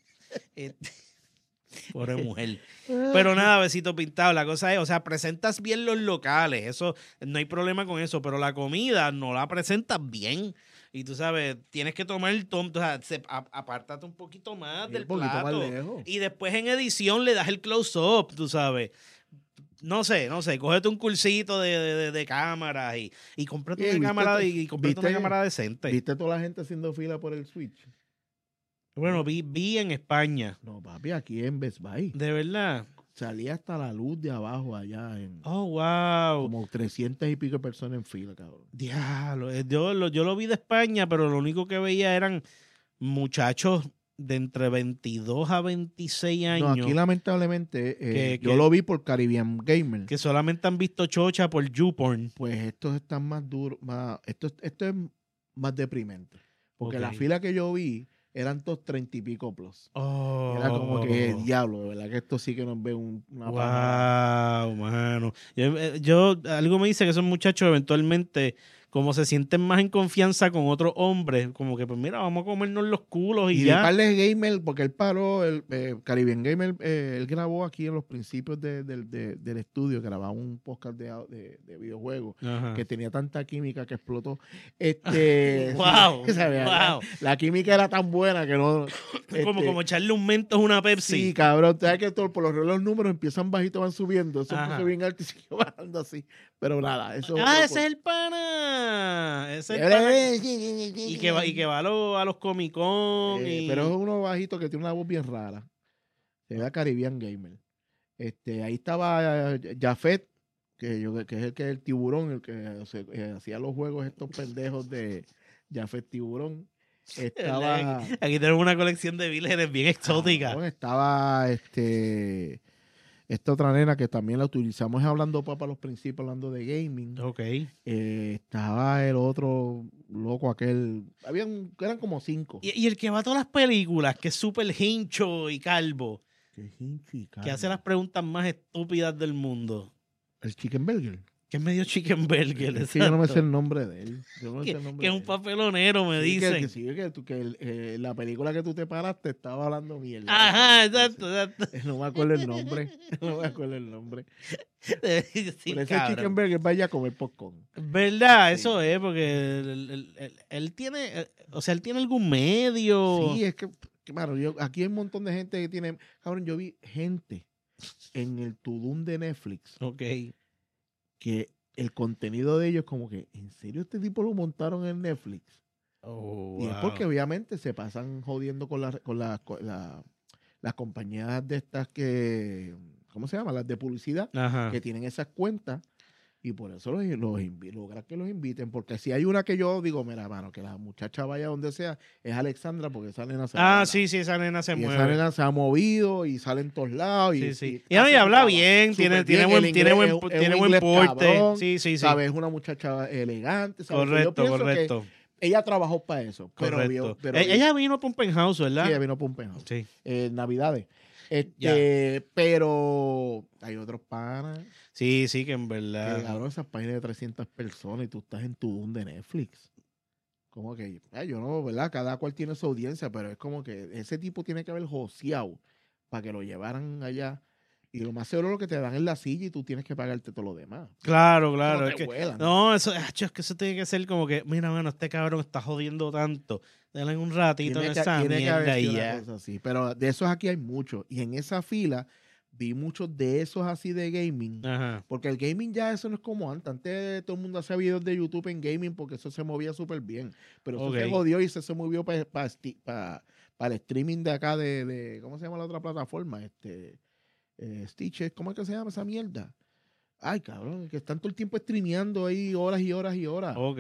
Speaker 2: Pobre mujer. Pero nada, Besito Pintado, la cosa es, o sea, presentas bien los locales, eso, no hay problema con eso, pero la comida no la presentas bien. Y tú sabes, tienes que tomar el o sea, apártate un poquito más del plato.
Speaker 3: Más lejos.
Speaker 2: Y después en edición le das el close-up, tú sabes. No sé, cógete un cursito de cámaras y cómprate una cámara y cómprate una cámara decente.
Speaker 3: ¿Viste toda la gente haciendo fila por el Switch?
Speaker 2: Bueno, vi en España.
Speaker 3: No, papi, aquí en Best Buy.
Speaker 2: De verdad.
Speaker 3: Salía hasta la luz de abajo allá en...
Speaker 2: Oh, wow.
Speaker 3: Como 300 y pico de personas en fila, cabrón.
Speaker 2: Diablo. Yo lo vi de España, pero lo único que veía eran muchachos de entre 22 a 26 años.
Speaker 3: No, aquí lamentablemente yo
Speaker 2: que-
Speaker 3: lo vi por Caribbean Gamer.
Speaker 2: Que solamente han visto chocha por YouPorn.
Speaker 3: Pues estos están más duros, esto es más deprimente. Porque
Speaker 2: Ok.
Speaker 3: la fila que yo vi eran todos 30 y pico plus.
Speaker 2: Oh.
Speaker 3: Era como que, diablo, de verdad que esto sí que nos ve una paja.
Speaker 2: Wow, mano. Yo algo me dice que esos muchachos eventualmente, como se sienten más en confianza con otros hombres, como que pues mira, vamos a comernos los culos y
Speaker 3: Y
Speaker 2: ya.
Speaker 3: de par de gamer, porque él paró, Caribbean Gamer, él grabó aquí en los principios del estudio, grababa un podcast de videojuegos
Speaker 2: Ajá.
Speaker 3: que tenía tanta química que explotó.
Speaker 2: Wow,
Speaker 3: ¿sabes?
Speaker 2: wow.
Speaker 3: La química era tan buena que no...
Speaker 2: Como echarle un Mentos a una Pepsi.
Speaker 3: Sí, cabrón, sabes que por los relojes los números empiezan bajitos, van subiendo, eso
Speaker 2: Ajá.
Speaker 3: puso bien alto y sigue bajando así. Pero nada, eso...
Speaker 2: Ese es el pana. Ese es el pana. Y que va a los Comic Con.
Speaker 3: Pero es uno bajito que tiene una voz bien rara. Se ve a Caribbean Gamer. Ahí estaba Jafet, que es el tiburón, el que hacía los juegos estos pendejos de Jafet Tiburón. Estaba...
Speaker 2: Aquí tenemos una colección de vírgenes bien exóticas.
Speaker 3: Estaba esta otra nena que también la utilizamos hablando para los principios, hablando de gaming.
Speaker 2: Ok.
Speaker 3: Estaba el otro loco aquel. Eran como 5.
Speaker 2: Y el que va a todas las películas, que es súper hincho y calvo, que hace las preguntas más estúpidas del mundo.
Speaker 3: El Chicken Burger.
Speaker 2: Que es medio chicken burger.
Speaker 3: Es que yo no me sé
Speaker 2: exacto.
Speaker 3: el nombre de él. Yo no me sé el nombre
Speaker 2: Que es
Speaker 3: de
Speaker 2: un
Speaker 3: él.
Speaker 2: papelonero, me
Speaker 3: Sí,
Speaker 2: dicen.
Speaker 3: que la película que tú te paraste estaba hablando mierda.
Speaker 2: Ajá, exacto.
Speaker 3: No me acuerdo el nombre. No me acuerdo el nombre.
Speaker 2: Sí,
Speaker 3: Por ese
Speaker 2: cabrón.
Speaker 3: Chicken Burger vaya a comer popcorn.
Speaker 2: ¿Verdad?
Speaker 3: Sí.
Speaker 2: Eso es, porque él tiene, o sea, él tiene algún medio.
Speaker 3: Sí, es que, claro, aquí hay un montón de gente que tiene. Cabrón, yo vi gente en el Tudum de Netflix
Speaker 2: Ok.
Speaker 3: que el contenido de ellos, como que, ¿en serio este tipo lo montaron en Netflix?
Speaker 2: Oh,
Speaker 3: Y es
Speaker 2: wow.
Speaker 3: porque obviamente se pasan jodiendo con las compañías de estas que, ¿cómo se llama? Las de publicidad,
Speaker 2: Ajá.
Speaker 3: que tienen esas cuentas y por eso logran que los inviten. Porque si hay una que yo digo, mira, mano, que la muchacha vaya donde sea, es Alexandra, porque esa nena se
Speaker 2: Ah, sí, esa nena se
Speaker 3: y
Speaker 2: mueve.
Speaker 3: esa nena se ha movido y sale en todos lados.
Speaker 2: Sí, sí.
Speaker 3: y
Speaker 2: Y
Speaker 3: hace
Speaker 2: habla
Speaker 3: su
Speaker 2: bien,
Speaker 3: trabajo
Speaker 2: tiene
Speaker 3: súper
Speaker 2: buen,
Speaker 3: bien. El inglés
Speaker 2: tiene
Speaker 3: es un
Speaker 2: buen
Speaker 3: inglés
Speaker 2: porte.
Speaker 3: cabrón,
Speaker 2: Sí, sí, sí.
Speaker 3: ¿sabes? Es una muchacha elegante. ¿sabes? Yo
Speaker 2: Correcto,
Speaker 3: pienso que
Speaker 2: correcto.
Speaker 3: ella trabajó para eso.
Speaker 2: Correcto.
Speaker 3: Pero
Speaker 2: Ella vino a Pumpenhouse, ¿verdad?
Speaker 3: sí, ella vino por un penjado.
Speaker 2: Sí.
Speaker 3: Navidades.
Speaker 2: Ya.
Speaker 3: Pero hay otros panas
Speaker 2: Sí, que en
Speaker 3: que
Speaker 2: verdad.
Speaker 3: cabrón, esas páginas de 300 personas y tú estás en tu boom de Netflix. Como que, yo no, ¿verdad? Cada cual tiene su audiencia, pero es como que ese tipo tiene que haber joseado para que lo llevaran allá Y lo más seguro lo que te dan es la silla y tú tienes que pagarte todo lo demás.
Speaker 2: Claro.
Speaker 3: No
Speaker 2: Es
Speaker 3: te
Speaker 2: que,
Speaker 3: vuelan.
Speaker 2: no, es que eso tiene que ser como que, mira, mano, este cabrón está jodiendo tanto. Denle un ratito en esa
Speaker 3: tiene que
Speaker 2: mierda
Speaker 3: haber
Speaker 2: y
Speaker 3: sido una
Speaker 2: ya.
Speaker 3: cosa así. Pero de esos aquí hay muchos. Y en esa fila vi muchos de esos así de gaming.
Speaker 2: Ajá.
Speaker 3: Porque el gaming ya eso no es como antes. Antes todo el mundo hacía videos de YouTube en gaming porque eso se movía súper bien. Pero eso se
Speaker 2: Ok.
Speaker 3: jodió y se movió para el streaming de acá de ¿cómo se llama la otra plataforma? Stitches, ¿cómo es que se llama esa mierda? Ay, cabrón, que están todo el tiempo streameando ahí horas y horas y horas.
Speaker 2: Ok.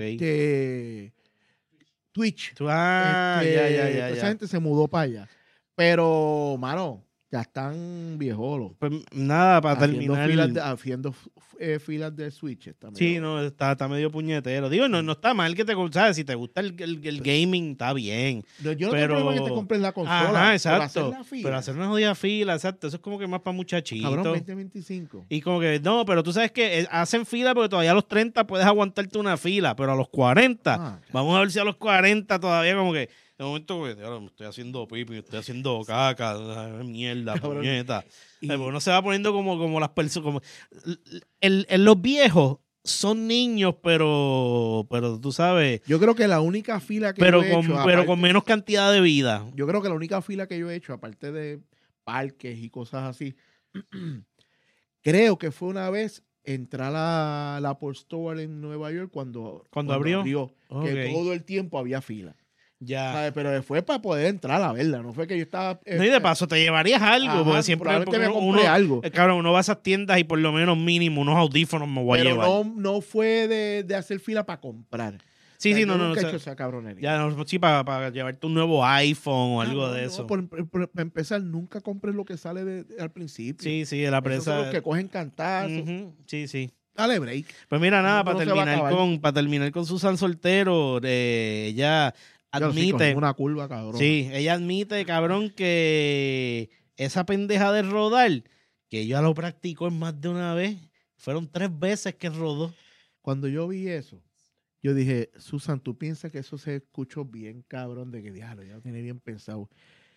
Speaker 3: Twitch.
Speaker 2: Ya.
Speaker 3: Esa gente se mudó para allá. Pero, mano, ya están viejolos.
Speaker 2: Pues nada, para terminar.
Speaker 3: Haciendo filas de Switch.
Speaker 2: Sí, no, está medio puñetero. Digo, no está mal que te sabes, si te gusta el gaming, está bien.
Speaker 3: Yo no
Speaker 2: pero...
Speaker 3: tengo problema que te compres la consola.
Speaker 2: Ajá, exacto.
Speaker 3: Pero
Speaker 2: hacer una jodida fila, exacto. Eso es como que más para muchachitos.
Speaker 3: Cabrón, 2025.
Speaker 2: Y como que, no, pero tú sabes que hacen fila porque todavía a los 30 puedes aguantarte una fila, pero a los 40, vamos a ver si a los 40 todavía como que, de momento, me estoy haciendo pipi, estoy haciendo caca, mierda, puñeta. Porque uno se va poniendo como las personas, los viejos son niños, pero tú sabes.
Speaker 3: Yo creo que la única fila que yo he hecho.
Speaker 2: Pero con menos cantidad de vida.
Speaker 3: Yo creo que la única fila que yo he hecho, aparte de parques y cosas así, creo que fue una vez entrar a la Apple Store en Nueva York cuando abrió.
Speaker 2: Okay.
Speaker 3: Que todo el tiempo había fila.
Speaker 2: Ya.
Speaker 3: ¿Sabes? Pero fue para poder entrar a verla, no fue que yo estaba...
Speaker 2: No, y de paso te llevarías algo, porque siempre
Speaker 3: me compré algo.
Speaker 2: Cabrón, uno va a esas tiendas y por lo menos mínimo unos audífonos me voy a llevar.
Speaker 3: Pero no fue de hacer fila para comprar.
Speaker 2: Sí,
Speaker 3: o sea,
Speaker 2: sí, no.
Speaker 3: Nunca he hecho esa cabronería.
Speaker 2: Ya, no, sí, para llevarte un nuevo iPhone o algo de eso.
Speaker 3: Por empezar, nunca compré lo que sale al principio.
Speaker 2: Sí, de la presa.
Speaker 3: Esos son los que cogen cantazos.
Speaker 2: Sí.
Speaker 3: Dale break.
Speaker 2: Pues mira, nada,
Speaker 3: No se va a acabar.
Speaker 2: para terminar con Susan Soltero, ella admite.
Speaker 3: Una curva, cabrón.
Speaker 2: Sí, ella admite, cabrón, que esa pendeja de rodar, que ella lo practicó en más de una vez. Fueron 3 veces que rodó.
Speaker 3: Cuando yo vi eso, yo dije, Susan, ¿tú piensas que eso se escuchó bien, cabrón? De que diablo, ya lo tiene bien pensado.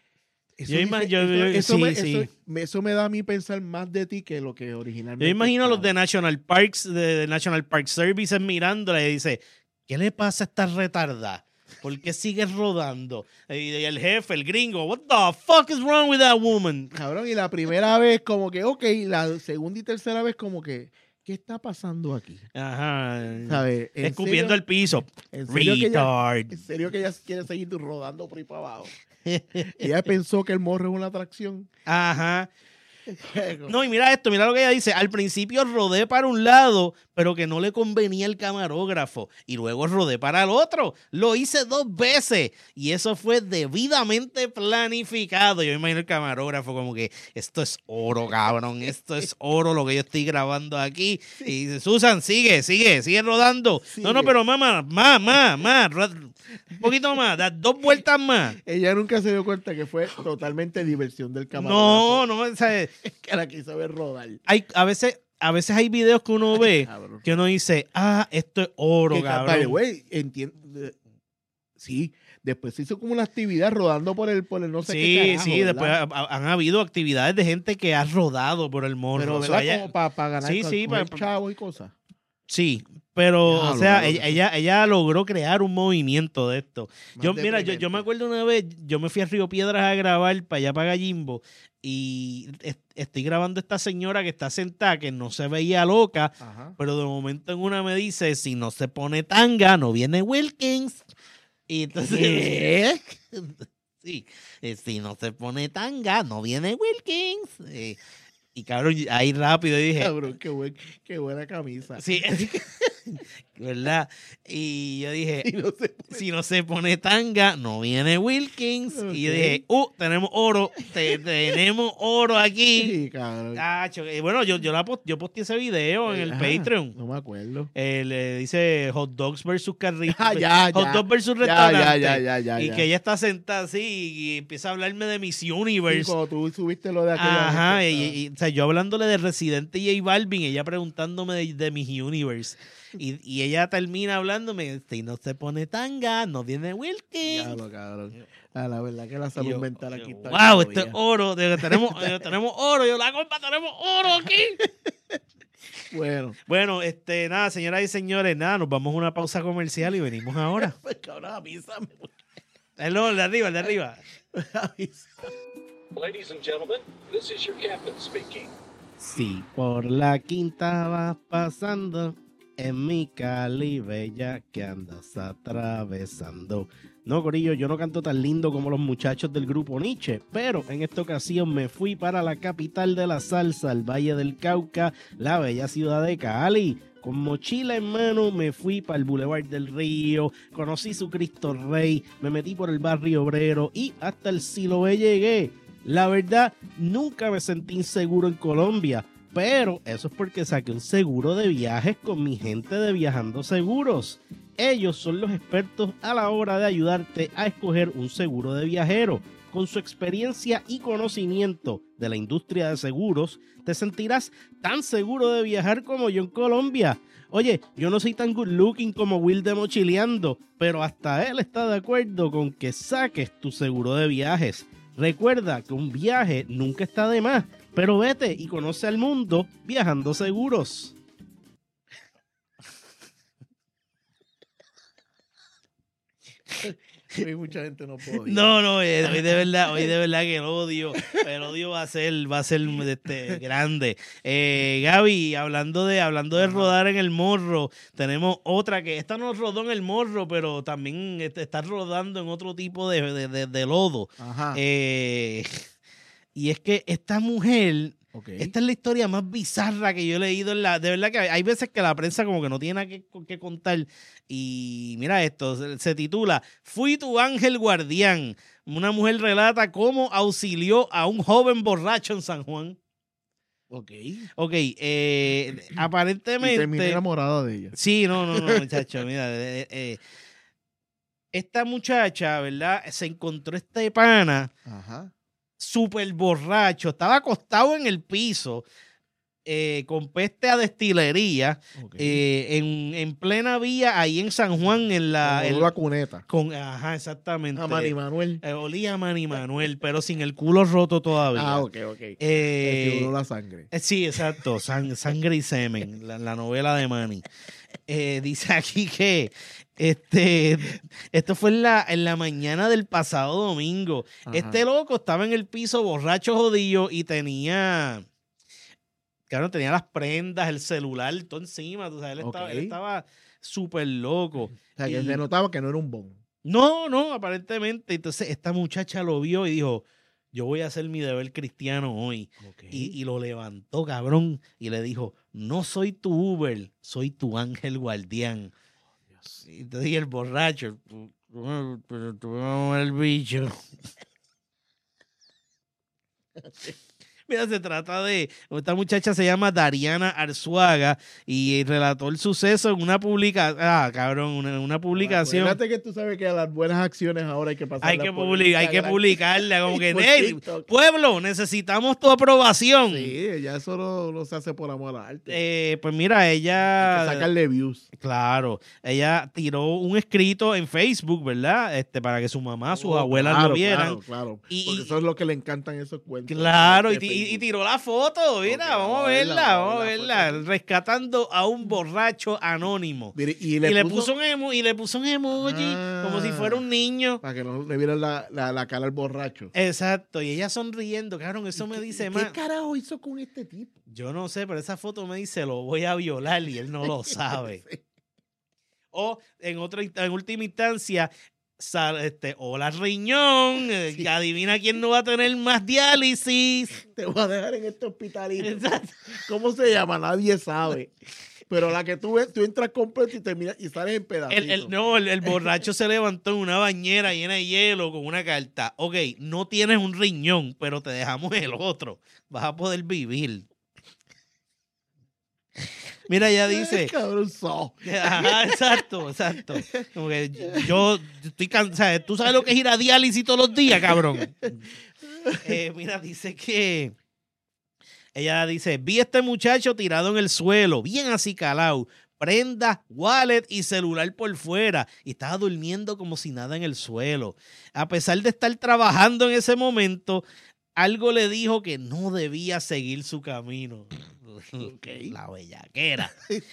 Speaker 3: Eso me da a mí pensar más de ti que lo que originalmente.
Speaker 2: Yo imagino a los de National Parks, de National Park Services mirándola y dice, ¿qué le pasa a esta retardada? ¿Por qué sigue rodando? Y el jefe, el gringo, what the fuck is wrong with that woman?
Speaker 3: Cabrón, y la primera vez como que, ok, la segunda y tercera vez como que, ¿qué está pasando aquí?
Speaker 2: Ajá.
Speaker 3: ¿Sabes?
Speaker 2: Escupiendo el piso.
Speaker 3: ¿En serio que ella quiere seguir rodando por ahí para abajo? Ella pensó que el morro es una atracción.
Speaker 2: Ajá. No, y mira esto, mira lo que ella dice. Al principio rodé para un lado, pero que no le convenía el camarógrafo. Y luego rodé para el otro. Lo hice 2 veces. Y eso fue debidamente planificado. Yo me imagino el camarógrafo como que esto es oro, cabrón. Esto es oro lo que yo estoy grabando aquí. Sí. Y dice, Susan, sigue rodando. Sigue. No, pero mamá, más. Un poquito más, da 2 vueltas más.
Speaker 3: Ella nunca se dio cuenta que fue totalmente diversión del camarógrafo.
Speaker 2: No, o sea,
Speaker 3: que la quiso ver rodar.
Speaker 2: A veces hay videos que uno ve que uno dice, esto es oro, cabrón.
Speaker 3: Güey, sí, después se hizo como una actividad rodando por el no sé qué carajo.
Speaker 2: Sí, después han habido actividades de gente que ha rodado por el morro.
Speaker 3: Pero, ¿verdad? O sea, como para ganar chavos y cosas.
Speaker 2: Sí, pero, o sea, ella logró crear un movimiento de esto. Yo me acuerdo una vez, yo me fui a Río Piedras a grabar para allá, para Gallimbo, y estoy grabando a esta señora que está sentada, que no se veía loca, pero de momento en una me dice, si no se pone tanga, no viene Wilkins. Y entonces, sí, si no se pone tanga, no viene Wilkins. Y cabrón, ahí rápido dije...
Speaker 3: Cabrón, qué buena camisa.
Speaker 2: Sí, ¿verdad? Y yo dije, si no se pone tanga, no viene Wilkins. Okay. Y yo dije, tenemos oro, tenemos oro aquí.
Speaker 3: Sí, cabrón.
Speaker 2: Bueno, yo posté ese video en el Patreon.
Speaker 3: No me acuerdo.
Speaker 2: Le dice hot dogs versus carritos.
Speaker 3: Hot
Speaker 2: dogs versus restaurante.
Speaker 3: Ya.
Speaker 2: Y que ella está sentada así y empieza a hablarme de Miss Universe.
Speaker 3: Sí, cuando tú subiste lo de aquella.
Speaker 2: O sea, yo hablándole de Residente y J Balvin, ella preguntándome de Miss Universe. Y ella termina hablándome, si no se pone tanga, no viene Wilkie.
Speaker 3: Diablo, cabrón. La verdad que la salud mental aquí está.
Speaker 2: Wow, esto es oro. Tenemos oro. Yo, la compa, tenemos oro aquí.
Speaker 3: Bueno,
Speaker 2: nada, señoras y señores, nada, nos vamos a una pausa comercial y venimos ahora.
Speaker 3: pues cabrón, avísame.
Speaker 2: El de arriba.
Speaker 1: Ladies and gentlemen, this is your captain speaking.
Speaker 2: Si por la quinta vas pasando, en mi Cali bella que andas atravesando. No, corillo, yo no canto tan lindo como los muchachos del grupo Nietzsche, pero en esta ocasión me fui para la capital de la salsa, el Valle del Cauca, la bella ciudad de Cali. Con mochila en mano me fui para el Boulevard del Río, conocí su Cristo Rey, me metí por el barrio obrero y hasta el Siloé llegué. La verdad, nunca me sentí inseguro en Colombia, pero eso es porque saqué un seguro de viajes con mi gente de Viajando Seguros. Ellos son los expertos a la hora de ayudarte a escoger un seguro de viajero. Con su experiencia y conocimiento de la industria de seguros, te sentirás tan seguro de viajar como yo en Colombia. Oye, yo no soy tan good looking como Will de Mochileando, pero hasta él está de acuerdo con que saques tu seguro de viajes. Recuerda que un viaje nunca está de más, pero vete y conoce al mundo Viajando Seguros.
Speaker 3: Hoy mucha gente no puede.
Speaker 2: No, hoy de verdad que el odio va a ser grande. Gaby, hablando de rodar en el morro, tenemos otra que esta no rodó en el morro, pero también está rodando en otro tipo de lodo.
Speaker 3: Ajá.
Speaker 2: Y es que esta mujer,
Speaker 3: Okay.
Speaker 2: esta es la historia más bizarra que yo he leído de verdad que hay veces que la prensa como que no tiene nada que contar. Y mira esto, se titula Fui tu ángel guardián. Una mujer relata cómo auxilió a un joven borracho en San Juan.
Speaker 3: Ok,
Speaker 2: aparentemente...
Speaker 3: Y terminé enamorado de ella.
Speaker 2: Sí, no, muchacho, mira, esta muchacha, ¿verdad? Se encontró este pana...
Speaker 3: Ajá.
Speaker 2: Súper borracho, estaba acostado en el piso con peste a destilería en plena vía ahí en San Juan en la
Speaker 3: cuneta.
Speaker 2: Ajá, exactamente.
Speaker 3: A Manny Manuel.
Speaker 2: Olía a Manny Manuel, pero sin el culo roto todavía.
Speaker 3: Ah, ok. La sangre.
Speaker 2: Sí, exacto, sangre y semen, la novela de Manny. Dice aquí que esto fue en la mañana del pasado domingo. Ajá. Este loco estaba en el piso borracho jodido y tenía las prendas, el celular, todo encima. Tú sabes, él estaba súper loco.
Speaker 3: O sea, que se notaba que no era un bon.
Speaker 2: No, aparentemente. Entonces esta muchacha lo vio y dijo, yo voy a hacer mi deber cristiano hoy. Y lo levantó, cabrón, y le dijo, no soy tu Uber, soy tu ángel guardián. Y entonces el borracho, pero tú vas a el bicho. Mira, se trata de... Esta muchacha se llama Dariana Arzuaga y relató el suceso en una publicación. Una publicación.
Speaker 3: Fíjate que tú sabes que a las buenas acciones ahora hay que pasarlas.
Speaker 2: Hay que publicarla. Como que, hey, pueblo, necesitamos tu aprobación.
Speaker 3: Sí, ya eso no se hace por amor al arte.
Speaker 2: Pues mira, ella...
Speaker 3: Hay que sacarle views.
Speaker 2: Claro. Ella tiró un escrito en Facebook, ¿verdad? Para que su mamá, sus abuelas lo vieran.
Speaker 3: Claro. Porque eso es lo que le encantan esos cuentos.
Speaker 2: Claro, y tiró la foto, mira, vamos a verla, rescatando a un borracho anónimo. Mire, y le puso un emoji como si fuera un niño.
Speaker 3: Para que no le vieran la cara al borracho.
Speaker 2: Exacto, y ella sonriendo, cabrón, eso me dice más.
Speaker 3: ¿Qué carajo hizo con este tipo?
Speaker 2: Yo no sé, pero esa foto me dice, lo voy a violar y él no lo sabe. Sí. O en última instancia, hola riñón, sí. Adivina quién no va a tener más diálisis.
Speaker 3: Te voy a dejar en este hospitalito. Exacto. ¿Cómo se llama? Nadie sabe. Pero la que tú ves, tú entras completo y terminas y sales en pedacitos.
Speaker 2: El borracho se levantó en una bañera llena de hielo con una carta. Ok, no tienes un riñón, pero te dejamos el otro. Vas a poder vivir. Mira, ella dice...
Speaker 3: Cabrón,
Speaker 2: Ajá, exacto. Como que yo estoy cansado. ¿Tú sabes lo que es ir a diálisis todos los días, cabrón? Mira, dice que... Ella dice, vi a este muchacho tirado en el suelo, bien acicalado, prenda, wallet y celular por fuera. Y estaba durmiendo como si nada en el suelo. A pesar de estar trabajando en ese momento, algo le dijo que no debía seguir su camino. Okay. La bellaquera.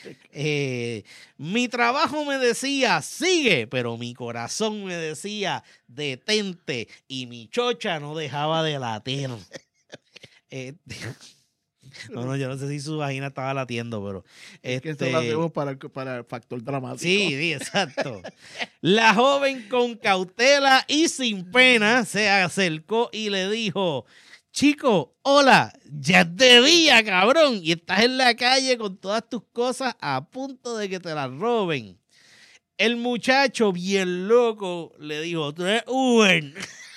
Speaker 2: Mi trabajo me decía, sigue, pero mi corazón me decía, detente. Y mi chocha no dejaba de latir. No, yo no sé si su vagina estaba latiendo, pero...
Speaker 3: Es que esto lo hacemos para el factor dramático.
Speaker 2: Sí, exacto. La joven con cautela y sin pena se acercó y le dijo... Chico, hola, ya es de día, cabrón, y estás en la calle con todas tus cosas a punto de que te las roben. El muchacho, bien loco, le dijo, tú eres Uber.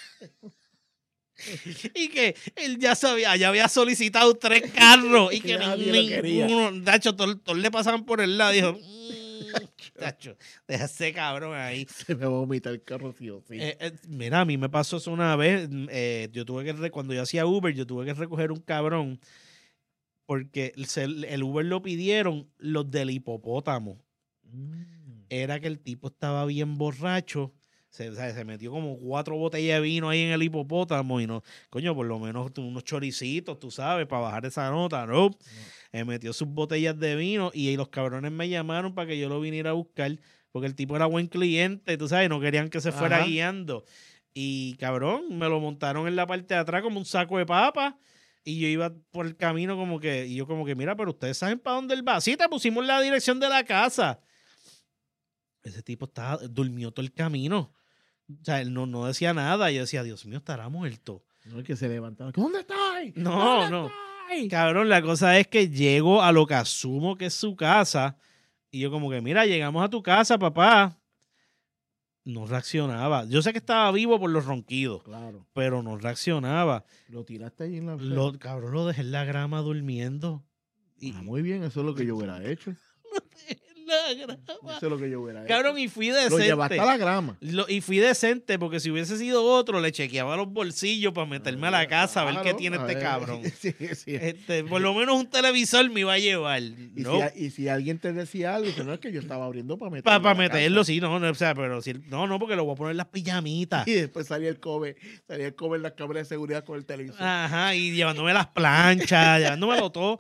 Speaker 2: Y que él ya había solicitado 3 carros y que ninguno, Nacho, todos le pasaban por el lado. Dijo, Nacho, deja ese cabrón ahí.
Speaker 3: Se me va a vomitar el carro, sí o sí.
Speaker 2: Mira, a mí me pasó eso una vez. Yo tuve que, cuando yo hacía Uber, yo tuve que recoger un cabrón porque el Uber lo pidieron los del hipopótamo. Era que el tipo estaba bien borracho. Se metió como 4 botellas de vino ahí en el hipopótamo y no, coño, por lo menos unos choricitos, tú sabes, para bajar esa nota, ¿no? Metió sus botellas de vino y los cabrones me llamaron para que yo lo viniera a buscar porque el tipo era buen cliente, tú sabes, no querían que se fuera guiando. Y cabrón, me lo montaron en la parte de atrás como un saco de papas y yo iba por el camino como que, y yo como que, mira, pero ustedes saben para dónde él va. Sí, te pusimos la dirección de la casa. Ese tipo durmió todo el camino. O sea, él no decía nada. Yo decía, Dios mío, estará muerto.
Speaker 3: No es que se levantaba. ¿Dónde estoy?
Speaker 2: No. Cabrón, la cosa es que llego a lo que asumo que es su casa. Y yo como que, mira, llegamos a tu casa, papá. No reaccionaba. Yo sé que estaba vivo por los ronquidos. Claro. Pero no reaccionaba.
Speaker 3: Lo tiraste ahí en la...
Speaker 2: Cabrón, lo dejé en la grama durmiendo.
Speaker 3: Muy bien, eso es lo que yo hubiera hecho.
Speaker 2: La grama.
Speaker 3: Eso es lo que yo hubiera hecho.
Speaker 2: Cabrón, y fui decente.
Speaker 3: Lo llevaste a la grama.
Speaker 2: Y fui decente, porque si hubiese sido otro, le chequeaba los bolsillos para meterme a la casa a ver qué tiene este cabrón.
Speaker 3: Sí.
Speaker 2: Por lo menos un televisor me iba a llevar.
Speaker 3: Y si alguien te decía algo, que no es que yo estaba abriendo para meterlo.
Speaker 2: Para meterlo, sí, no, o sea, pero si, no, porque lo voy a poner en las pijamitas.
Speaker 3: Y después salía el cobre en las cámaras de seguridad con el televisor.
Speaker 2: Ajá, y llevándome las planchas, llevándomelo todo.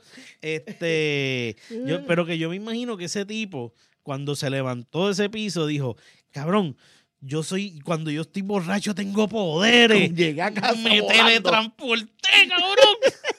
Speaker 2: Pero que yo me imagino que ese tipo, cuando se levantó de ese piso, dijo, cabrón, cuando yo estoy borracho tengo poderes.
Speaker 3: Llegué a casa
Speaker 2: me
Speaker 3: volando.
Speaker 2: Teletransporté, cabrón.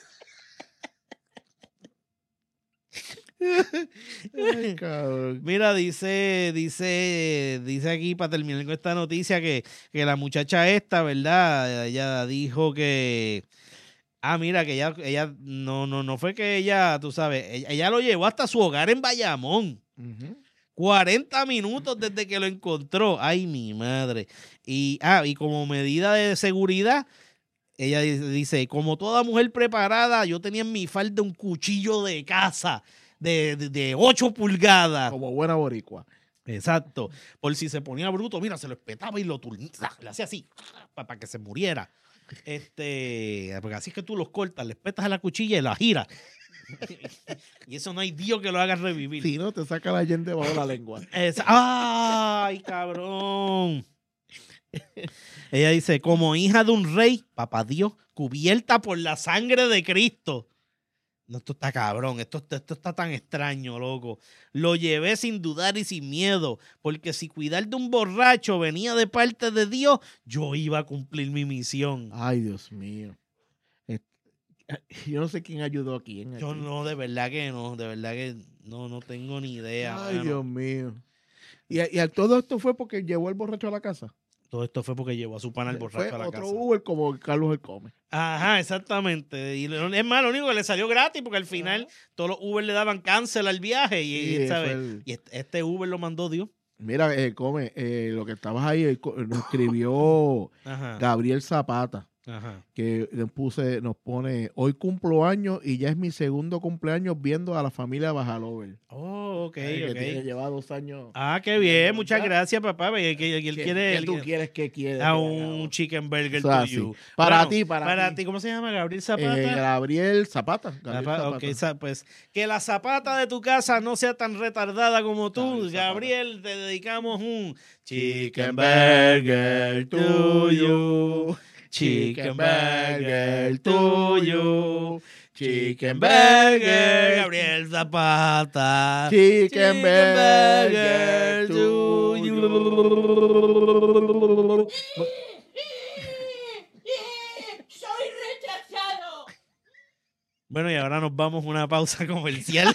Speaker 3: Ay, cabrón.
Speaker 2: Mira, dice aquí para terminar con esta noticia que la muchacha esta, ¿verdad? Ella dijo que... mira, que ella no fue que ella, tú sabes, ella lo llevó hasta su hogar en Bayamón. 40 minutos desde que lo encontró. Ay, mi madre. Y como medida de seguridad, ella dice, como toda mujer preparada, yo tenía en mi falda un cuchillo de caza de 8 pulgadas.
Speaker 3: Como buena boricua.
Speaker 2: Exacto. Por si se ponía bruto, mira, se lo espetaba y le hacía así, para que se muriera. Porque así es que tú los cortas, le petas a la cuchilla y la giras. Y eso no hay Dios que lo haga revivir.
Speaker 3: Si no, te saca la gente bajo la lengua.
Speaker 2: ¡Ay, cabrón! Ella dice, como hija de un rey, papá Dios, cubierta por la sangre de Cristo. No, esto está cabrón, esto está tan extraño, loco. Lo llevé sin dudar y sin miedo, porque si cuidar de un borracho venía de parte de Dios, yo iba a cumplir mi misión.
Speaker 3: Ay, Dios mío. Yo no sé quién ayudó a quién.
Speaker 2: Yo no, de verdad que no tengo ni idea.
Speaker 3: Ay, Dios mío. ¿Y todo esto fue porque llevó el borracho a la casa?
Speaker 2: Todo esto fue porque llevó a su pana el borracho a la casa.
Speaker 3: Otro Uber como Carlos el Come.
Speaker 2: Ajá, exactamente. Y es más, lo único que le salió gratis porque al final todos los Uber le daban cancel al viaje y este Uber lo mandó Dios.
Speaker 3: Mira, Come, lo que estabas ahí, nos escribió Gabriel Zapata.
Speaker 2: Ajá.
Speaker 3: que nos pone, hoy cumplo años y ya es mi segundo cumpleaños viendo a la familia Bajalover.
Speaker 2: Oh, ok,
Speaker 3: Que
Speaker 2: ok.
Speaker 3: lleva 2 años.
Speaker 2: Ah, qué bien. Muchas gracias, papá. Él quiere...
Speaker 3: ¿Qué tú quieres que quiere?
Speaker 2: A un chicken burger
Speaker 3: Eso
Speaker 2: to
Speaker 3: así.
Speaker 2: you.
Speaker 3: Para
Speaker 2: Bueno,
Speaker 3: ti.
Speaker 2: ¿Cómo se llama? Gabriel Zapata.
Speaker 3: Gabriel Zapata.
Speaker 2: Ok, pues que la zapata de tu casa no sea tan retardada como tú. Gabriel, te dedicamos un chicken burger to you. Chicken burger to you. Chicken burger, Gabriel Zapata.
Speaker 3: Chicken burger to you.
Speaker 12: Soy rechazado.
Speaker 2: Bueno, y ahora nos vamos a una pausa comercial.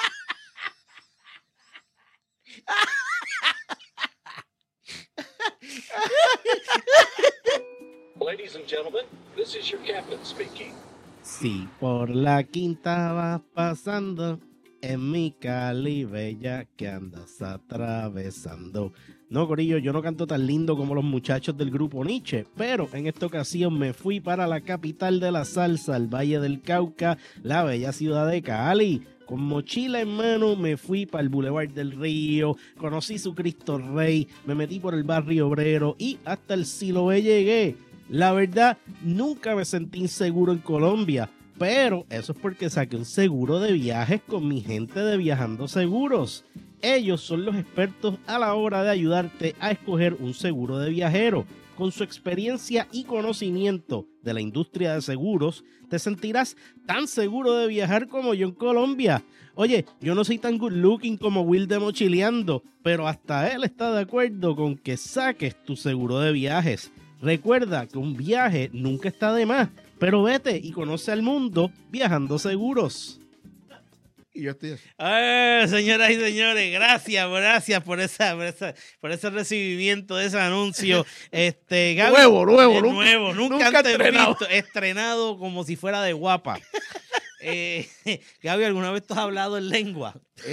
Speaker 1: Ladies and gentlemen, this is your captain speaking.
Speaker 2: Si por la quinta vas pasando, en mi Cali bella que andas atravesando. No, corillo, yo no canto tan lindo como los muchachos del grupo Nietzsche, pero en esta ocasión me fui para la capital de la salsa, el Valle del Cauca, la bella ciudad de Cali. Con mochila en mano me fui para el Boulevard del Río, conocí su Cristo Rey, me metí por el barrio obrero y hasta el Siloé llegué. La verdad, nunca me sentí inseguro en Colombia, pero eso es porque saqué un seguro de viajes con mi gente de Viajando Seguros. Ellos son los expertos a la hora de ayudarte a escoger un seguro de viajero. Con su experiencia y conocimiento de la industria de seguros, te sentirás tan seguro de viajar como yo en Colombia. Oye, yo no soy tan good looking como Will de Mochileando, pero hasta él está de acuerdo con que saques tu seguro de viajes. Recuerda que un viaje nunca está de más, pero vete y conoce al mundo Viajando Seguros.
Speaker 3: Y yo estoy así.
Speaker 2: Señoras y señores, gracias por ese recibimiento de ese anuncio. Gaby, nuevo, nunca antes visto, estrenado como si fuera de guapa. Gaby, ¿alguna vez tú has hablado en lengua?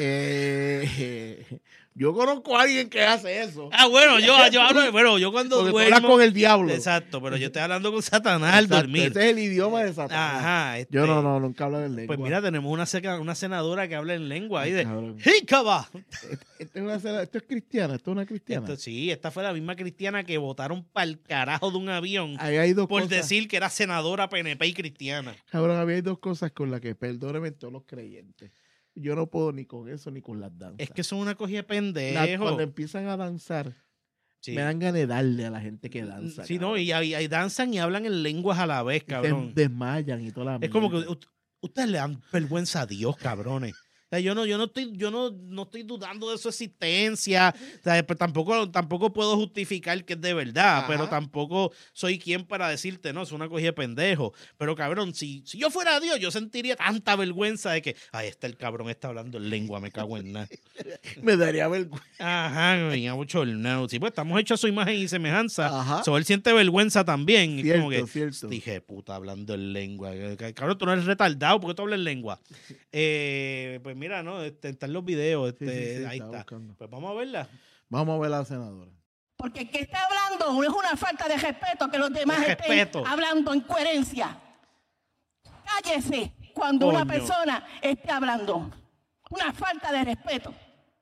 Speaker 3: Yo conozco a alguien que hace eso.
Speaker 2: Bueno, yo hablo, yo cuando
Speaker 3: porque
Speaker 2: duermo...
Speaker 3: hablas con el diablo.
Speaker 2: Exacto, pero yo estoy hablando con Satanás al dormir.
Speaker 3: Ese es el idioma de Satanás.
Speaker 2: Ajá.
Speaker 3: Yo nunca hablo en lengua.
Speaker 2: Pues mira, tenemos una senadora que habla en lengua ahí de...
Speaker 3: Cabrón.
Speaker 2: ¡Jícaba!
Speaker 3: Esto es cristiana, esto es una cristiana.
Speaker 2: Sí, esta fue la misma cristiana que votaron para el carajo de un avión
Speaker 3: Ahí hay dos
Speaker 2: por
Speaker 3: cosas.
Speaker 2: decir que era senadora PNP y cristiana.
Speaker 3: Cabrón, había 2 cosas con las que, perdónenme todos los creyentes, yo no puedo ni con eso ni con las danzas.
Speaker 2: Es que son una cogida de pendejo.
Speaker 3: Cuando empiezan a danzar, me dan ganas de darle a la gente que danza.
Speaker 2: Sí, no, y danzan y hablan en lenguas a la vez, cabrón.
Speaker 3: Se desmayan y toda la
Speaker 2: Es como que ustedes le dan vergüenza a Dios, cabrones. O sea, yo no estoy dudando de su existencia. O sea, pero tampoco puedo justificar que es de verdad. Ajá. Pero tampoco soy quien para decirte, no, es una cogida de pendejo. Pero cabrón, si yo fuera Dios, yo sentiría tanta vergüenza de que, el cabrón está hablando en lengua, me cago en nada.
Speaker 3: Me daría vergüenza.
Speaker 2: Ajá, me venía bochornado. Sí, pues estamos hechos a su imagen y semejanza. Ajá. So, él siente vergüenza también.
Speaker 3: Cierto,
Speaker 2: como que,
Speaker 3: cierto.
Speaker 2: Dije, puta, hablando en lengua. Cabrón, tú no eres retardado, ¿por qué tú hablas en lengua? Pues mira, ¿no? Están los videos,
Speaker 3: sí,
Speaker 2: ahí está.
Speaker 3: Buscando.
Speaker 2: Pues vamos a verla.
Speaker 3: Vamos a ver a la senadora.
Speaker 12: Porque el que está hablando es una falta de respeto que los demás estén hablando en coherencia. Cállese cuando una persona esté hablando. Una falta de respeto.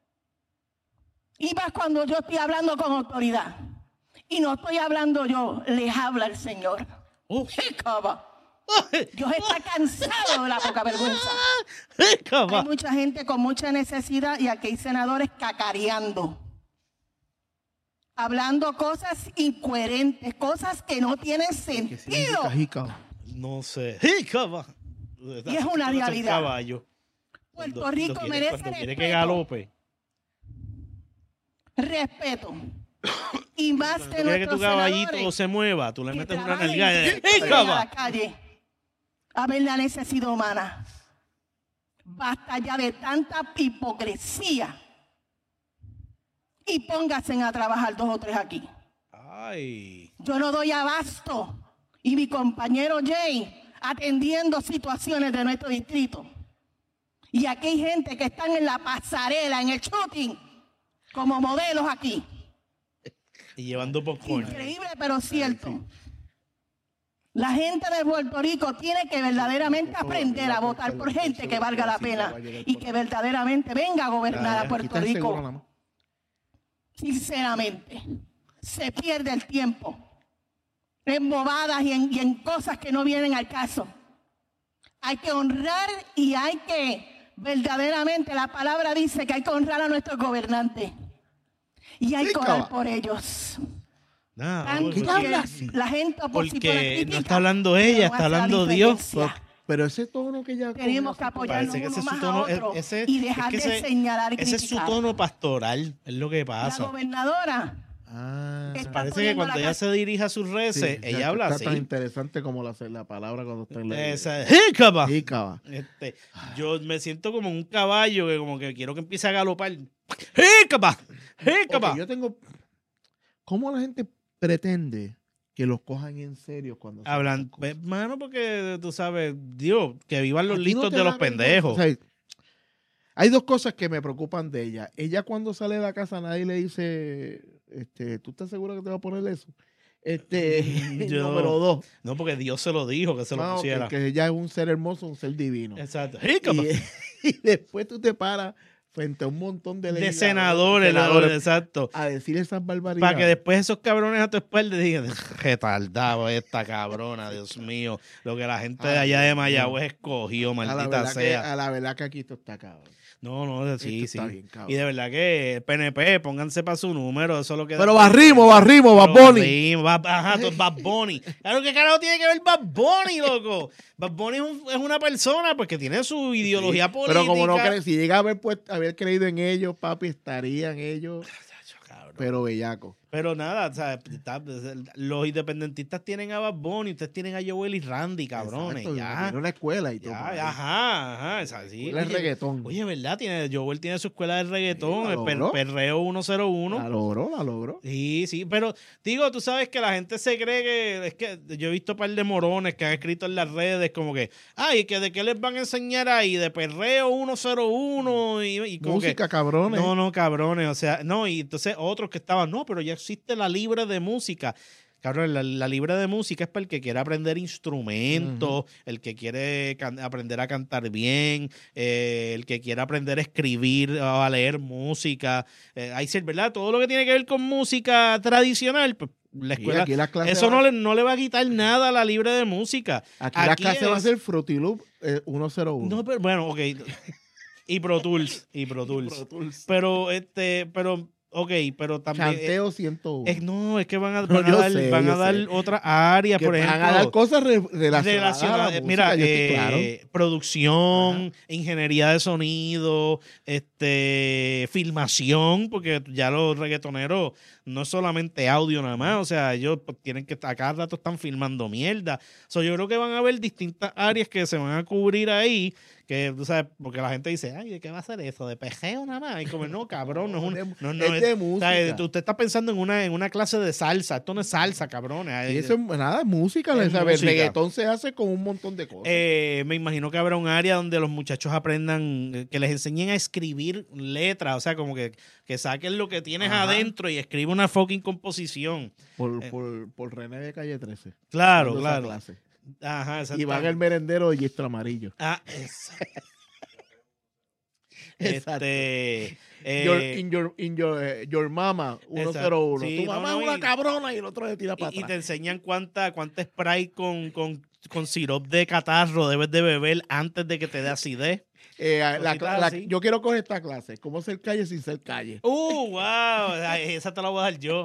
Speaker 12: Y más cuando yo estoy hablando con autoridad. Y no estoy hablando yo, les habla el Señor. Dios está cansado de la poca vergüenza. Hay mucha gente con mucha necesidad y aquí hay senadores cacareando. Hablando cosas incoherentes, cosas que no tienen sentido.
Speaker 2: No sé.
Speaker 12: Y es una realidad.
Speaker 2: Caballo.
Speaker 12: Puerto Rico merece respeto.
Speaker 2: Quiere que galope.
Speaker 12: Respeto. Y más de
Speaker 2: nuestros que tu caballito se mueva, tú le metes una nalgada.
Speaker 12: A la calle a ver la necesidad humana. Basta ya de tanta hipocresía. Y pónganse a trabajar 2 o 3 aquí.
Speaker 2: Ay.
Speaker 12: Yo no doy abasto. Y mi compañero Jay atendiendo situaciones de nuestro distrito. Y aquí hay gente que están en la pasarela, en el shooting, como modelos aquí.
Speaker 2: Y llevando popcorn.
Speaker 12: Increíble, pero cierto. La gente de Puerto Rico tiene que verdaderamente aprender a votar por gente que valga la pena y que verdaderamente venga a gobernar a Puerto Rico. Sinceramente, se pierde el tiempo en bobadas y en cosas que no vienen al caso. Hay que honrar y hay que, verdaderamente, la palabra dice que hay que honrar a nuestros gobernantes. Y hay que orar por ellos.
Speaker 2: ¿Qué
Speaker 12: la gente
Speaker 2: porque no está hablando ella, está hablando Dios.
Speaker 3: Pero ese tono que ella...
Speaker 12: Tenemos que apoyarnos uno más a otro y dejar de señalar y criticar.
Speaker 2: Ese es su tono pastoral, es lo que pasa.
Speaker 12: La gobernadora...
Speaker 2: parece que cuando ella se dirige a sus reces, ella habla así.
Speaker 3: Está tan interesante como la palabra cuando está en la...
Speaker 2: Esa, jícaba.
Speaker 3: Jícaba.
Speaker 2: Yo me siento como un caballo que como que quiero que empiece a galopar. ¡Jícaba! ¡Jícaba!
Speaker 3: Okay, yo tengo... ¿Cómo la gente pretende que los cojan en serio cuando
Speaker 2: hablan? Mano, porque tú sabes, Dios, que vivan los listos de los pendejos.
Speaker 3: O sea, hay dos cosas que me preocupan de ella. Ella cuando sale de la casa nadie le dice, ¿tú estás seguro que te va a poner eso? Número 2.
Speaker 2: No, porque Dios se lo dijo que se lo pusiera.
Speaker 3: Que ella es un ser hermoso, un ser divino.
Speaker 2: Exacto.
Speaker 3: Y después tú te paras frente a un montón de
Speaker 2: senadores, exacto,
Speaker 3: a decir esas barbaridades.
Speaker 2: Para que después esos cabrones a tu espalda digan, retardado esta cabrona, Dios mío, lo que la gente de allá de Mayagüez escogió, maldita sea.
Speaker 3: A la verdad que aquí esto está cabrón.
Speaker 2: No, sí, sí.
Speaker 3: Bien,
Speaker 2: y de verdad que PNP, pónganse para su número, eso es lo que...
Speaker 3: Pero barrimos, Bad Bunny.
Speaker 2: Ajá, tú es Bad Bunny. Claro, ¿qué carajo tiene que ver Bad Bunny, loco? Bad Bunny es una persona pues que tiene su ideología política.
Speaker 3: Pero como no crees, si llega a haber creído en ellos, papi, estarían ellos... Pero bellaco.
Speaker 2: Pero nada, o sea, los independentistas tienen a Bad Bunny, ustedes tienen a Joel y Randy, cabrones.
Speaker 3: Exacto,
Speaker 2: ya.
Speaker 3: Tiene una escuela y todo.
Speaker 2: Ajá, es así.
Speaker 3: Es reggaetón.
Speaker 2: Oye, ¿verdad? Joel tiene su escuela de reggaetón,
Speaker 3: Sí,
Speaker 2: el Perreo 101.
Speaker 3: La logró.
Speaker 2: Sí, pero digo, tú sabes que la gente se cree que, es que yo he visto un par de morones que han escrito en las redes como que, que de qué les van a enseñar ahí, de Perreo 101 y como
Speaker 3: música,
Speaker 2: que,
Speaker 3: cabrones.
Speaker 2: No, cabrones, o sea, no, y entonces otros que estaban, no, pero ya existe la libre de música. Cabrón, la libre de música es para el que quiere aprender instrumentos, el que quiere aprender a cantar bien, el que quiere aprender a escribir, a leer música. ¿Verdad? Todo lo que tiene que ver con música tradicional, pues la escuela, eso no le va a quitar nada a la libre de música.
Speaker 3: Aquí la clase va a ser Fruity Loop 101.
Speaker 2: No, pero bueno, ok. Y Pro Tools. Pero, pero también...
Speaker 3: Chanteo 101.
Speaker 2: No, es que van a dar otras áreas, por ejemplo.
Speaker 3: Van a dar cosas relacionadas a la música,
Speaker 2: mira,
Speaker 3: claro.
Speaker 2: producción, ingeniería de sonido, filmación, porque ya los reggaetoneros no es solamente audio nada más, o sea, ellos tienen que, a cada rato están filmando mierda. Yo creo que van a haber distintas áreas que se van a cubrir ahí, que tú sabes, porque la gente dice, ¿de qué va a ser eso? ¿De pejeo nada más? Y como, no, cabrón, es
Speaker 3: de música.
Speaker 2: O sea, usted está pensando en una clase de salsa, esto no es salsa, cabrón.
Speaker 3: Y eso es música, el reggaetón se hace con un montón de cosas.
Speaker 2: Me imagino que habrá un área donde los muchachos aprendan, que les enseñen a escribir letras, o sea, como que saquen lo que tienes adentro y escriban una fucking composición.
Speaker 3: Por René de Calle 13.
Speaker 2: Claro.
Speaker 3: Clase.
Speaker 2: Ajá,
Speaker 3: y van el merendero de Gistro Amarillo. Your mama 101.
Speaker 2: Sí,
Speaker 3: tu mamá es una cabrona y el otro le tira para atrás.
Speaker 2: Y te enseñan cuánta Sprite con sirope de catarro debes de beber antes de que te dé acidez.
Speaker 3: Yo quiero coger esta clase. ¿Cómo ser calle sin ser calle?
Speaker 2: Wow. Esa te la voy a dar yo.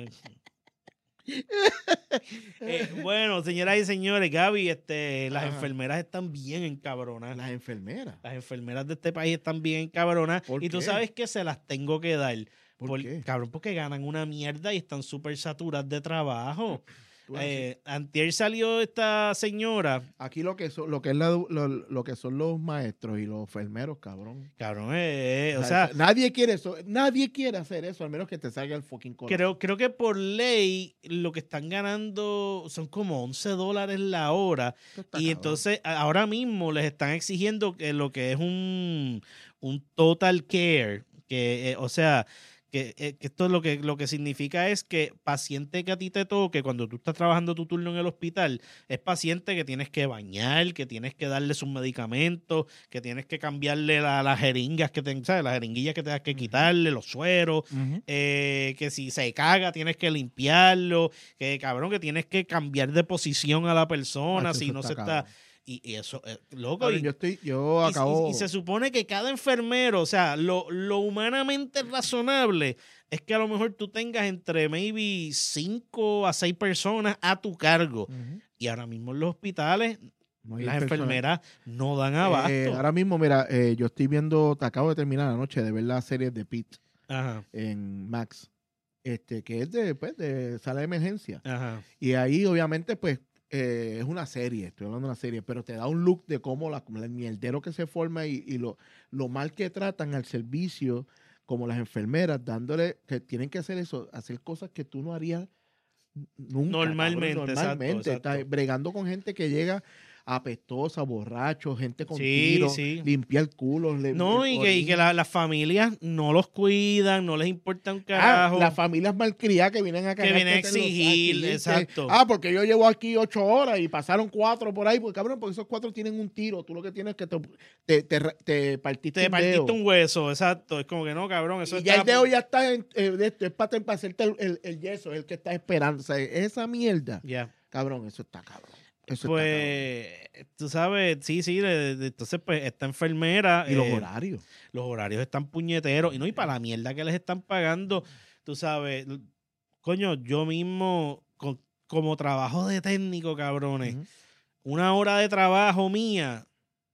Speaker 2: Bueno, señoras y señores, Gaby, las enfermeras están bien encabronadas.
Speaker 3: Las enfermeras
Speaker 2: de este país están bien encabronadas.
Speaker 3: ¿Por
Speaker 2: y tú
Speaker 3: qué?
Speaker 2: sabes que se las tengo que dar.
Speaker 3: ¿Por qué?
Speaker 2: Cabrón, porque ganan una mierda y están súper saturadas de trabajo. Antier salió esta señora.
Speaker 3: Aquí lo que son los maestros y los enfermeros, cabrón.
Speaker 2: Cabrón, o sea,
Speaker 3: nadie quiere eso, nadie quiere hacer eso, al menos que te salga el fucking corazón.
Speaker 2: Creo que por ley lo que están ganando son como $11 la hora. Y
Speaker 3: cabrón.
Speaker 2: entonces ahora mismo les están exigiendo que lo que es un total care, que o sea, que esto lo que significa es que paciente que a ti te toque, cuando tú estás trabajando tu turno en el hospital, es paciente que tienes que bañar, que tienes que darle sus medicamentos, que tienes que cambiarle las jeringas, ¿sabes? Las jeringuillas que tengas que quitarle, los sueros, que si se caga tienes que limpiarlo, que cabrón, que tienes que cambiar de posición a la persona, si no se está... Y eso, loco.
Speaker 3: Yo acabo...
Speaker 2: y se supone que cada enfermero, o sea, lo humanamente razonable es que a lo mejor tú tengas entre maybe 5 a 6 personas a tu cargo. Y ahora mismo en los hospitales, las enfermeras no dan abasto.
Speaker 3: Ahora mismo, mira, yo estoy viendo, acabo de terminar anoche de ver la serie de Pete en Max, que es de sala de emergencia. Y ahí, obviamente, pues, es una serie, estoy hablando de una serie, pero te da un look de cómo el mierdero que se forma y lo mal que tratan al servicio, como las enfermeras, dándole, que tienen que hacer eso, hacer cosas que tú no harías nunca.
Speaker 2: Normalmente. Exacto.
Speaker 3: Estás bregando con gente que llega apestosa, borracho, gente con tiros, limpiar culos.
Speaker 2: Y que las familias no los cuidan, no les importa un carajo.
Speaker 3: Las familias malcriadas que vienen a
Speaker 2: cagar. Que vienen a exigir, exacto.
Speaker 3: Porque yo llevo aquí 8 horas y pasaron 4 por ahí, porque cabrón, porque esos 4 tienen un tiro. Tú lo que tienes es que te partiste
Speaker 2: un hueso, exacto. Es como que no, cabrón. Eso
Speaker 3: y ya el dedo ya está es para hacerte el yeso, es el que está esperando. O sea, esa mierda. Cabrón, eso está cabrón.
Speaker 2: Pues, tú sabes, entonces pues esta enfermera...
Speaker 3: Y los horarios.
Speaker 2: Los horarios están puñeteros. Y para la mierda que les están pagando, tú sabes, coño, yo mismo, como trabajo de técnico, cabrones, 1 hora de trabajo mía,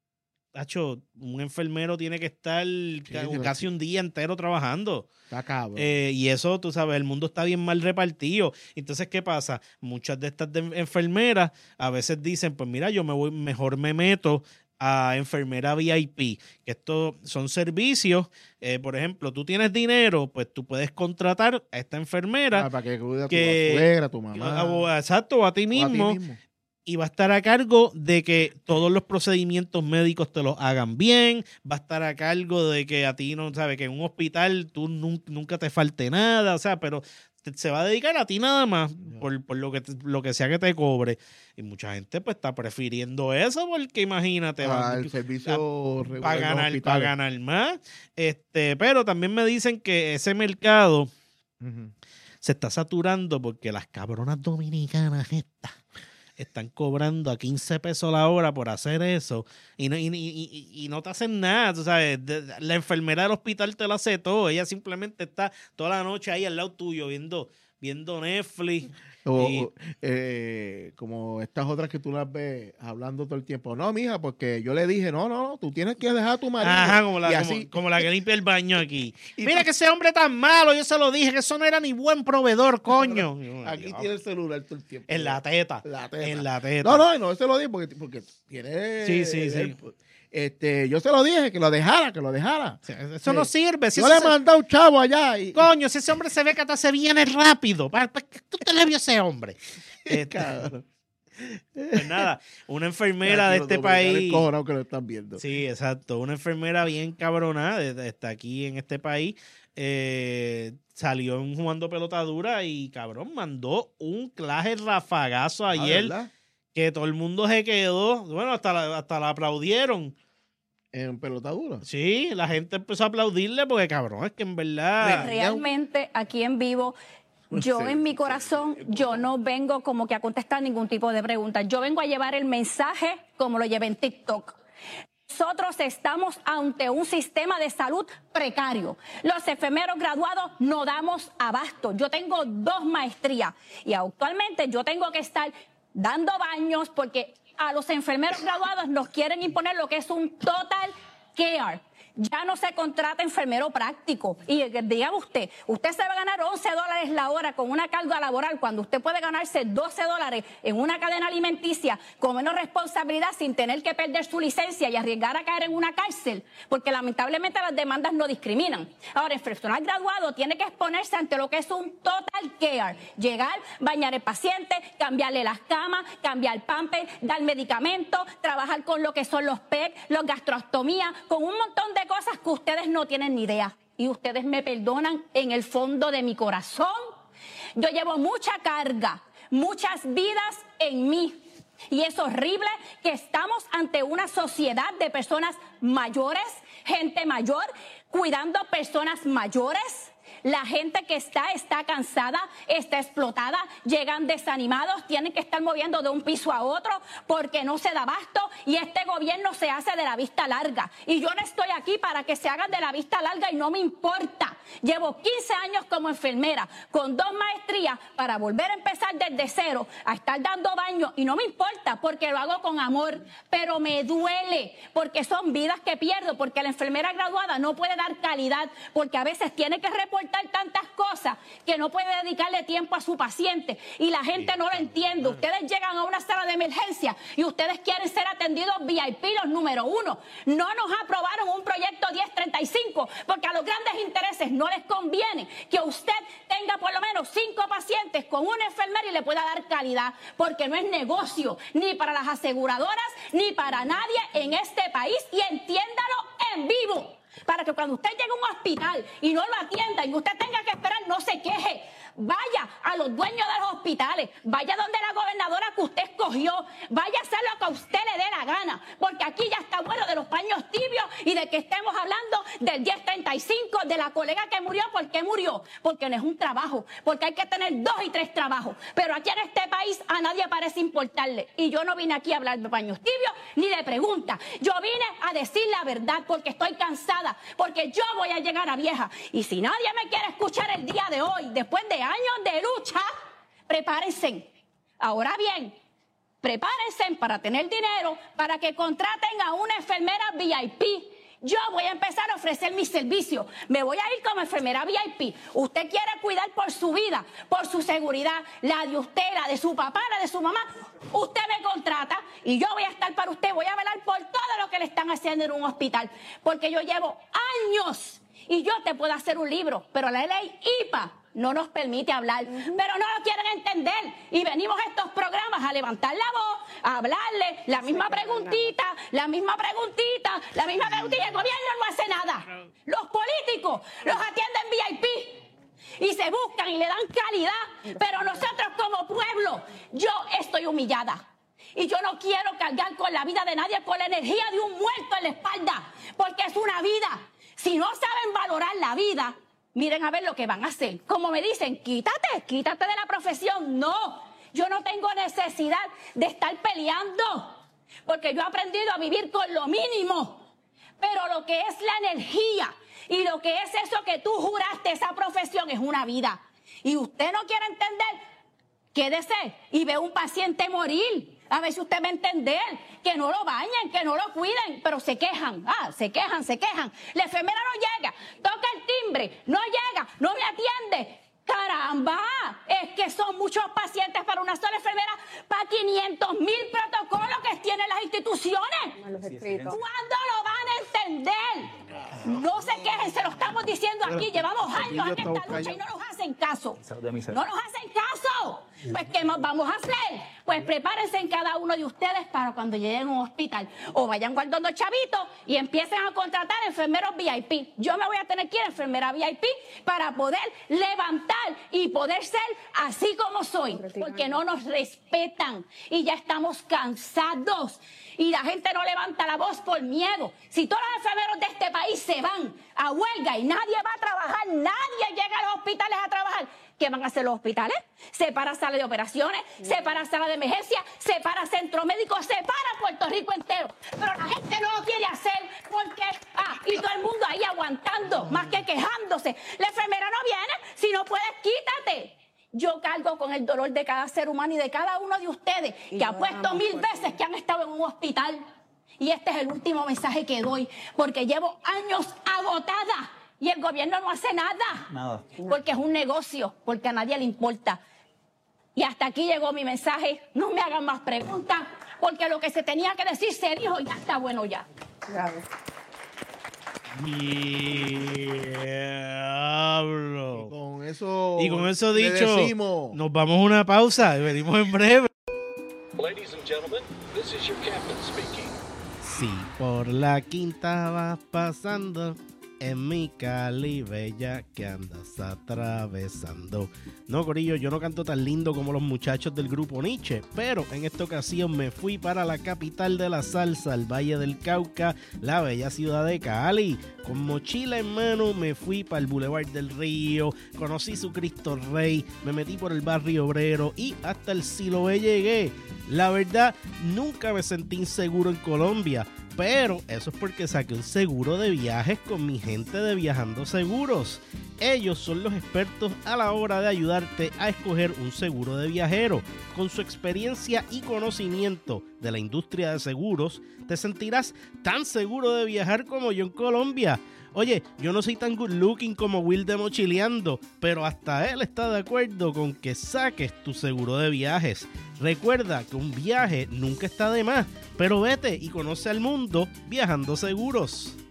Speaker 2: tacho, un enfermero tiene que estar casi un día entero trabajando.
Speaker 3: Está cabrón.
Speaker 2: Y eso, tú sabes, el mundo está bien mal repartido. Entonces, ¿qué pasa? Muchas de estas enfermeras a veces dicen, pues mira, yo mejor me meto a enfermera VIP, que estos son servicios. Por ejemplo, tú tienes dinero, pues tú puedes contratar a esta enfermera.
Speaker 3: Para que cuide a tu suegra, a tu mamá.
Speaker 2: Exacto, a ti mismo. Y va a estar a cargo de que todos los procedimientos médicos te los hagan bien, va a estar a cargo de que a ti no, sabes, que en un hospital tú nunca te falte nada, o sea, pero se va a dedicar a ti nada más por lo que sea que te cobre. Y mucha gente pues está prefiriendo eso porque imagínate,
Speaker 3: el servicio
Speaker 2: para ganar más. Pero también me dicen que ese mercado se está saturando porque las cabronas dominicanas están cobrando a 15 pesos la hora por hacer eso y no te hacen nada, tú sabes. La enfermera del hospital te lo hace todo, ella simplemente está toda la noche ahí al lado tuyo viendo Netflix.
Speaker 3: Como estas otras que tú las ves hablando todo el tiempo. No, mija, porque yo le dije, no, tú tienes que dejar a tu marido.
Speaker 2: Ajá, como la que limpia el baño aquí. Mira que ese hombre tan malo, yo se lo dije, que eso no era ni buen proveedor, coño.
Speaker 3: Aquí tiene el celular todo el tiempo.
Speaker 2: En la teta. En la teta.
Speaker 3: No, se lo dije porque tiene...
Speaker 2: Sí.
Speaker 3: Yo se lo dije, que lo dejara.
Speaker 2: Eso no sirve.
Speaker 3: Yo le mandé a un chavo allá.
Speaker 2: Coño, si ese hombre se ve que hasta se viene rápido. ¿Tú te le vio ese hombre? Pues nada, una enfermera de este país.
Speaker 3: Que lo están viendo.
Speaker 2: Sí, exacto. Una enfermera bien cabronada está aquí en este país. Salió jugando pelota dura y cabrón, mandó un claje rafagazo ayer.
Speaker 3: ¿Verdad?
Speaker 2: Que todo el mundo se quedó, bueno, hasta la aplaudieron.
Speaker 3: ¿En pelotadura?
Speaker 2: Sí, la gente empezó a aplaudirle porque, cabrón, es que en verdad...
Speaker 13: Realmente, aquí en vivo, yo en mi corazón, yo no vengo como que a contestar ningún tipo de pregunta. Yo vengo a llevar el mensaje como lo llevé en TikTok. Nosotros estamos ante un sistema de salud precario. Los enfermeros graduados no damos abasto. Yo tengo 2 maestrías y actualmente yo tengo que estar dando baños porque a los enfermeros graduados nos quieren imponer lo que es un total care. Ya no se contrata enfermero práctico. Y diga usted se va a ganar $11 la hora con una carga laboral cuando usted puede ganarse $12 en una cadena alimenticia con menos responsabilidad sin tener que perder su licencia y arriesgar a caer en una cárcel, porque lamentablemente las demandas no discriminan. Ahora, el personal graduado tiene que exponerse ante lo que es un total care. Llegar, bañar al paciente, cambiarle las camas, cambiar pamper, dar medicamentos, trabajar con lo que son los PEC, los gastrostomías, con un montón de cosas que ustedes no tienen ni idea. y ustedes me perdonan en el fondo de mi corazón. Yo llevo mucha carga, muchas vidas en mí. Y es horrible que estamos ante una sociedad de personas mayores, gente mayor, cuidando personas mayores. La gente que está cansada, está explotada, llegan desanimados, tienen que estar moviendo de un piso a otro porque no se da abasto y este gobierno se hace de la vista larga. Y yo no estoy aquí para que se hagan de la vista larga y no me importa. Llevo 15 años como enfermera, con 2 maestrías para volver a empezar desde cero, a estar dando baño y no me importa porque lo hago con amor, pero me duele porque son vidas que pierdo, porque la enfermera graduada no puede dar calidad, porque a veces tiene que reportar tantas cosas que no puede dedicarle tiempo a su paciente y la gente no lo entiende. Ustedes llegan a una sala de emergencia y ustedes quieren ser atendidos VIP, los número 1. No nos aprobaron un proyecto 1035 porque a los grandes intereses no les conviene que usted tenga por lo menos 5 pacientes con una enfermera y le pueda dar calidad, porque no es negocio ni para las aseguradoras ni para nadie en este país, y entiéndalo en vivo, para que cuando usted llegue a un hospital y no lo atiendan y usted tenga que esperar, no se queje. Vaya a los dueños de los hospitales, vaya donde la gobernadora que usted escogió, vaya a hacer lo que a usted le dé la gana, porque aquí ya está bueno de los paños tibios y de que estemos hablando del 1035, de la colega que murió. ¿Por qué murió? Porque no es un trabajo, porque hay que tener 2 y 3 trabajos, pero aquí en este país a nadie parece importarle, y yo no vine aquí a hablar de paños tibios ni de preguntas, yo vine a decir la verdad porque estoy cansada, porque yo voy a llegar a vieja, y si nadie me quiere escuchar el día de hoy, después de años de lucha, prepárense. Ahora bien, prepárense para tener dinero para que contraten a una enfermera VIP. Yo voy a empezar a ofrecer mis servicios. Me voy a ir como enfermera VIP. Usted quiere cuidar por su vida, por su seguridad, la de usted, la de su papá, la de su mamá. Usted me contrata y yo voy a estar para usted. Voy a velar por todo lo que le están haciendo en un hospital, porque yo llevo años y yo te puedo hacer un libro, pero la ley IPA no nos permite hablar, pero no lo quieren entender, y venimos a estos programas a levantar la voz, a hablarle la misma preguntita, y el gobierno no hace nada. Los políticos los atienden VIP y se buscan y le dan calidad, pero nosotros como pueblo, yo estoy humillada. Y yo no quiero cargar con la vida de nadie, con la energía de un muerto en la espalda, porque es una vida. Si no saben valorar la vida, miren a ver lo que van a hacer. Como me dicen, quítate de la profesión. No, yo no tengo necesidad de estar peleando, porque yo he aprendido a vivir con lo mínimo. Pero lo que es la energía y lo que es eso que tú juraste, esa profesión es una vida. Y usted no quiere entender, quédese y ve un paciente morir. A ver si usted va a entender que no lo bañen, que no lo cuiden, pero se quejan. Se quejan. La enfermera no llega, toca el timbre, no llega, no me atiende. ¡Caramba! Es que son muchos pacientes para una sola enfermera, para 500,000 protocolos que tienen las instituciones. ¿Cuándo lo van a entender? No se quejen, se lo estamos diciendo aquí. Llevamos años en esta lucha y no nos hacen caso. No nos hacen caso. Pues, ¿qué más vamos a hacer? Pues prepárense en cada uno de ustedes para cuando lleguen a un hospital o vayan guardando chavitos y empiecen a contratar enfermeros VIP. Yo me voy a tener que ir a enfermera VIP para poder levantar y poder ser así como soy, porque no nos respetan y ya estamos cansados. Y la gente no levanta la voz por miedo. Si todos los enfermeros de este país se van a huelga y nadie va a trabajar, nadie llega a los hospitales a trabajar, ¿qué van a hacer los hospitales? Se para sala de operaciones, se para sala de emergencia, se para centro médico, se para Puerto Rico entero. Pero la gente no lo quiere hacer porque, y todo el mundo ahí aguantando, más que quejándose. La enfermera no viene, si no puedes, quítate. Yo cargo con el dolor de cada ser humano y de cada uno de ustedes que ha puesto 1000 veces que han estado en un hospital. Y este es el último mensaje que doy, porque llevo años agotada y el gobierno no hace nada. Porque es un negocio, porque a nadie le importa. Y hasta aquí llegó mi mensaje. No me hagan más preguntas, porque lo que se tenía que decir se dijo y ya está bueno ya.
Speaker 2: Diablo. Y con eso dicho, nos vamos a una pausa y venimos en breve.
Speaker 1: Ladies and gentlemen, this is your captain speaking.
Speaker 2: Si por la quinta vas pasando en mi Cali bella que andas atravesando. No, corillo, yo no canto tan lindo como los muchachos del grupo Nietzsche, pero en esta ocasión me fui para la capital de la salsa, el Valle del Cauca, la bella ciudad de Cali. Con mochila en mano me fui para el Boulevard del Río, conocí su Cristo Rey, me metí por el barrio obrero y hasta el Siloé llegué. La verdad, nunca me sentí inseguro en Colombia, pero eso es porque saqué un seguro de viajes con mi gente de Viajando Seguros. Ellos son los expertos a la hora de ayudarte a escoger un seguro de viajero. Con su experiencia y conocimiento de la industria de seguros, te sentirás tan seguro de viajar como yo en Colombia. Oye, yo no soy tan good looking como Will de Mochileando, pero hasta él está de acuerdo con que saques tu seguro de viajes. Recuerda que un viaje nunca está de más, pero vete y conoce al mundo Viajando Seguros.